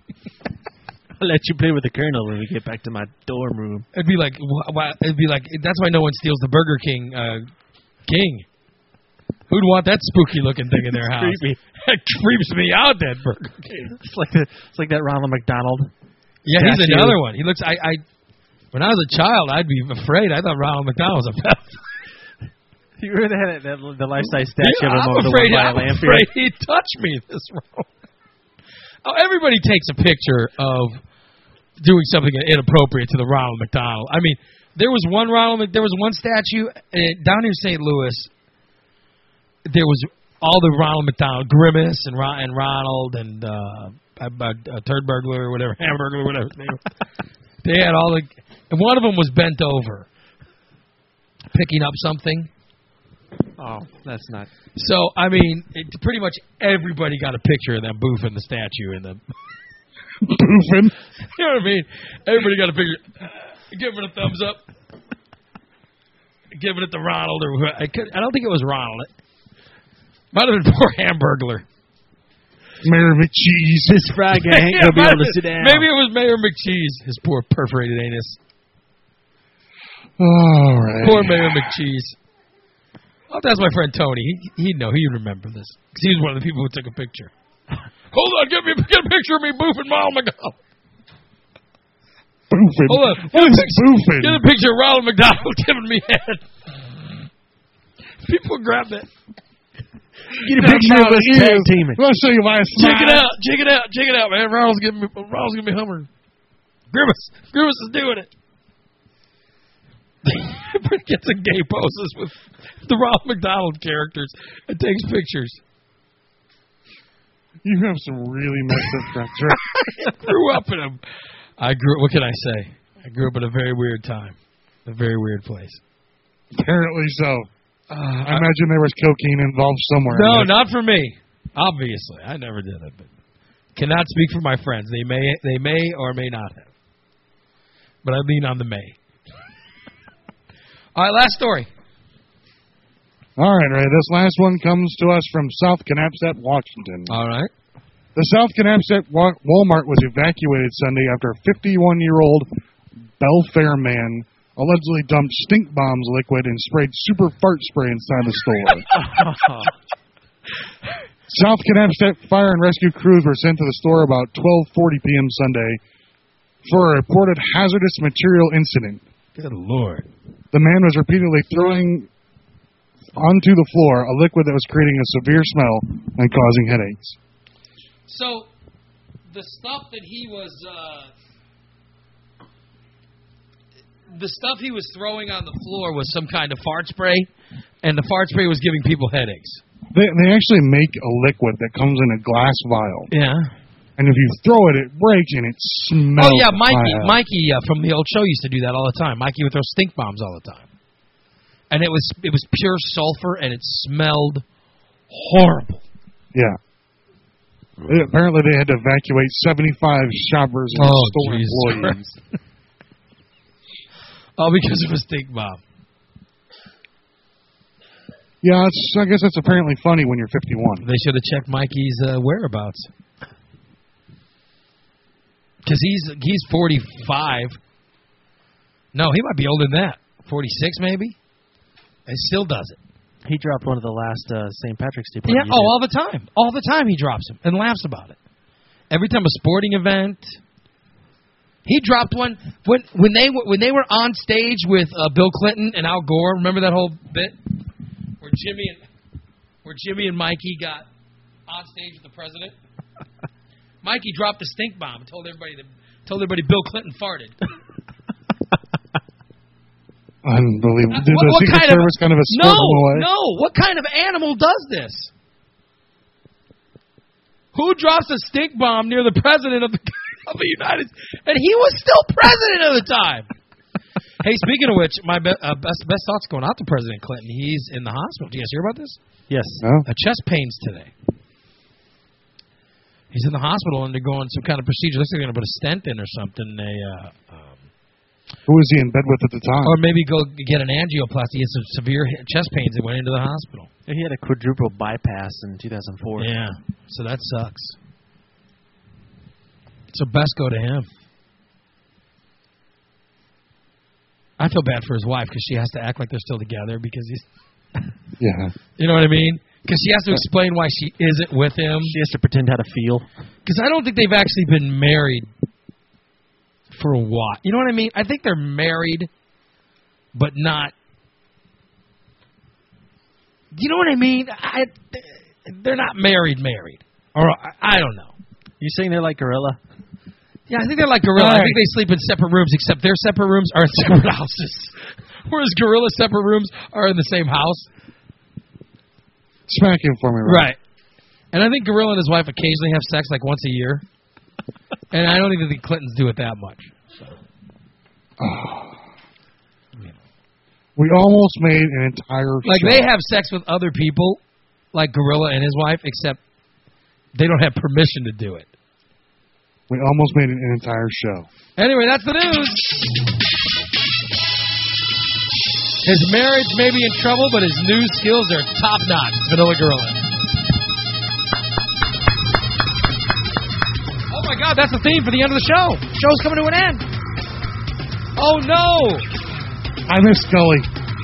Speaker 3: I'll let you play with the Colonel when we get back to my dorm room.
Speaker 1: It'd be like, wh- wh- it'd be like. That's why no one steals the Burger King uh, king. Who'd want that spooky looking thing in their house?
Speaker 3: Creepy.
Speaker 1: That creeps me out. That Burger King.
Speaker 3: It's like the it's like that Ronald McDonald.
Speaker 1: Yeah, he's
Speaker 3: statue.
Speaker 1: another one. He looks. I, I. When I was a child, I'd be afraid. I thought Ronald McDonald was a pedophile.
Speaker 3: You remember that, that the life size statue
Speaker 1: Yeah,
Speaker 3: of him
Speaker 1: I'm
Speaker 3: over the
Speaker 1: afraid,
Speaker 3: one by
Speaker 1: I'm
Speaker 3: Lanfield?
Speaker 1: afraid he'd touch me this wrong. Oh, everybody takes a picture of doing something inappropriate to the Ronald McDonald. I mean, there was one Ronald. Mc- There was one statue uh, down in Saint Louis. There was all the Ronald McDonald, Grimace and Ron, and Ronald and uh, a, a turd burglar or whatever, hamburger or whatever his name was. They had all the, and one of them was bent over, picking up something.
Speaker 3: Oh, that's not.
Speaker 1: So I mean, it, pretty much everybody got a picture of them boofing the statue in the.
Speaker 2: Boofing.
Speaker 1: You know what I mean? Everybody got a picture. Give it a thumbs up. Give it to Ronald or who, I, could, I don't think it was Ronald. Might have been poor Hamburglar.
Speaker 2: Mayor McCheese.
Speaker 3: This fry guy ain't
Speaker 1: Yeah,
Speaker 3: gonna be
Speaker 1: might
Speaker 3: able to
Speaker 1: have-
Speaker 3: sit down.
Speaker 1: Maybe it was Mayor McCheese. His poor perforated anus.
Speaker 2: All right.
Speaker 1: Poor Mayor McCheese. Oh, that's my friend Tony. He, he'd know. He'd remember this. Because he was one of the people who took a picture. Hold on. Get me get a picture of me boofing Ronald McDonald.
Speaker 2: Boofing.
Speaker 1: Hold on.
Speaker 2: What is boofing?
Speaker 1: Get a picture of Ronald McDonald giving me head. People grab that.
Speaker 3: Get a picture of us tag teaming.
Speaker 2: Let's show you my
Speaker 1: Check it out. Check it out. Check it out, man. Ronald's giving me, Ronald's giving me Hummer. Grimace. Grimace is doing it. Everybody gets in gay poses with the Ronald McDonald characters and takes pictures.
Speaker 2: You have some really messed up friends, right?
Speaker 1: I grew up in a. I grew. What can I say? I grew up in a very weird time, a very weird place.
Speaker 2: Apparently so.
Speaker 1: Uh,
Speaker 2: I imagine there was cocaine involved somewhere.
Speaker 1: No,
Speaker 2: in this.
Speaker 1: not for me. Obviously, I never did it, but cannot speak for my friends. They may, they may or may not have. But I lean on the may. All right, last story.
Speaker 2: All right, Ray. This last one comes to us from South Knappsett, Washington.
Speaker 1: All right.
Speaker 2: The South Knappsett Wa- Walmart was evacuated Sunday after a fifty-one-year-old Belfair man allegedly dumped stink bombs liquid and sprayed super fart spray inside the store. South Knappstet fire and rescue crews were sent to the store about twelve forty p.m. Sunday for a reported hazardous material incident.
Speaker 1: Good Lord.
Speaker 2: The man was repeatedly throwing onto the floor a liquid that was creating a severe smell and causing headaches.
Speaker 1: So, the stuff that he was, uh, the stuff he was throwing on the floor was some kind of fart spray, and the fart spray was giving people headaches.
Speaker 2: They, they actually make a liquid that comes in a glass vial.
Speaker 1: Yeah.
Speaker 2: And if you throw it, it breaks and it smells.
Speaker 1: Oh, yeah, Mikey
Speaker 2: high.
Speaker 1: Mikey uh, from the old show used to do that all the time. Mikey would throw stink bombs all the time. And it was it was pure sulfur, and it smelled horrible.
Speaker 2: Yeah. They, apparently they had to evacuate seventy-five shoppers and
Speaker 1: Oh,
Speaker 2: store
Speaker 1: Jesus
Speaker 2: employees.
Speaker 1: Oh, because of a stink bomb.
Speaker 2: Yeah, it's, I guess that's apparently funny when you're fifty-one.
Speaker 1: They should have checked Mikey's uh, whereabouts. Because he's he's forty-five. No, he might be older than that. forty-six maybe? He still does it.
Speaker 3: He dropped one of the last uh, Saint Patrick's Day
Speaker 1: Yeah,
Speaker 3: parties.
Speaker 1: oh, all the time. All the time he drops them and laughs about it. Every time a sporting event. He dropped one when when they were, when they were on stage with uh, Bill Clinton and Al Gore. Remember that whole bit where Jimmy and where Jimmy and Mikey got on stage with the president? Mikey dropped a stink bomb and told everybody that, told everybody Bill Clinton farted.
Speaker 2: Unbelievable.
Speaker 1: Uh,
Speaker 2: Did
Speaker 1: what,
Speaker 2: the
Speaker 1: what
Speaker 2: Secret
Speaker 1: kind
Speaker 2: Service
Speaker 1: of,
Speaker 2: kind of escort
Speaker 1: no,
Speaker 2: them away?
Speaker 1: No, what kind of animal does this? Who drops a stink bomb near the president of the of the United States? And he was still president at the time. Hey, speaking of which, my be- uh, best best thoughts going out to President Clinton. He's in the hospital. Do you guys hear about this?
Speaker 3: Yes.
Speaker 2: No?
Speaker 1: Uh, chest pains today. He's in the hospital undergoing some kind of procedure. Looks like they're going to put a stent in or something. They, uh, um,
Speaker 2: Who was he in bed with at the time?
Speaker 1: or maybe go get an angioplasty. He had some severe he- chest pains and went into the hospital.
Speaker 3: He had a quadruple bypass in two thousand four.
Speaker 1: Yeah, so that sucks. So best go to him. I feel bad for his wife because she has to act like they're still together because he's,
Speaker 2: Yeah.
Speaker 1: you know what I mean? Because she has to explain why she isn't with him.
Speaker 3: She has to pretend how to feel.
Speaker 1: Because I don't think they've actually been married for a while. You know what I mean? I think they're married, but not. You know what I mean? I, they're not married, married. Or I, I don't know.
Speaker 3: You saying they're like Gorilla?
Speaker 1: Yeah, I think they're like Gorilla. I
Speaker 2: Right.
Speaker 1: think they sleep in separate rooms, except their separate rooms are in separate houses. Whereas Gorilla's separate rooms are in the same house.
Speaker 2: Smack him for me, right?
Speaker 1: Right. And I think Gorilla and his wife occasionally have sex like once a year. And I don't even think the Clintons do it that much. So.
Speaker 2: Oh. We almost made an entire
Speaker 1: Like,
Speaker 2: show.
Speaker 1: they have sex with other people, like Gorilla and his wife, except they don't have permission to do it.
Speaker 2: We almost made an entire show.
Speaker 1: Anyway, that's the news. His marriage may be in trouble, but his news skills are top-notch. Vanilla Gorilla. Oh, my God, that's the theme for the end of the show. Show's coming to an end. Oh, no.
Speaker 2: I miss Scully.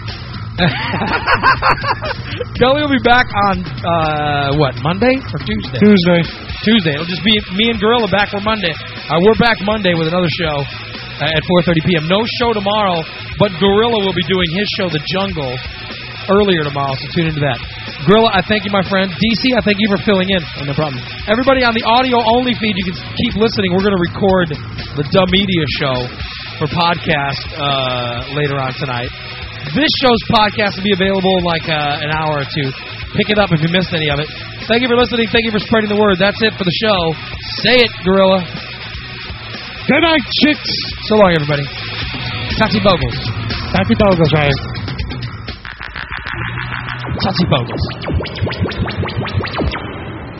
Speaker 1: Kelly will be back on, uh, what, Monday or Tuesday?
Speaker 2: Tuesday.
Speaker 1: Tuesday. It'll just be me and Gorilla back for Monday. Uh, we're back Monday with another show uh, at four thirty p.m. No show tomorrow, but Gorilla will be doing his show, The Jungle, earlier tomorrow, so tune into that. Gorilla, I thank you, my friend. D C, I thank you for filling in.
Speaker 3: Oh, no problem.
Speaker 1: Everybody on the audio-only feed, you can keep listening. We're going to record the Dumb Media show for podcast uh, later on tonight. This show's podcast will be available in like uh, an hour or two. Pick it up if you missed any of it. Thank you for listening. Thank you for spreading the word. That's it for the show. Say it, Gorilla.
Speaker 2: Good night, chicks.
Speaker 1: So long, everybody. Totsy Bogles.
Speaker 2: Happy Bogles, right?
Speaker 1: Totsy Bogles.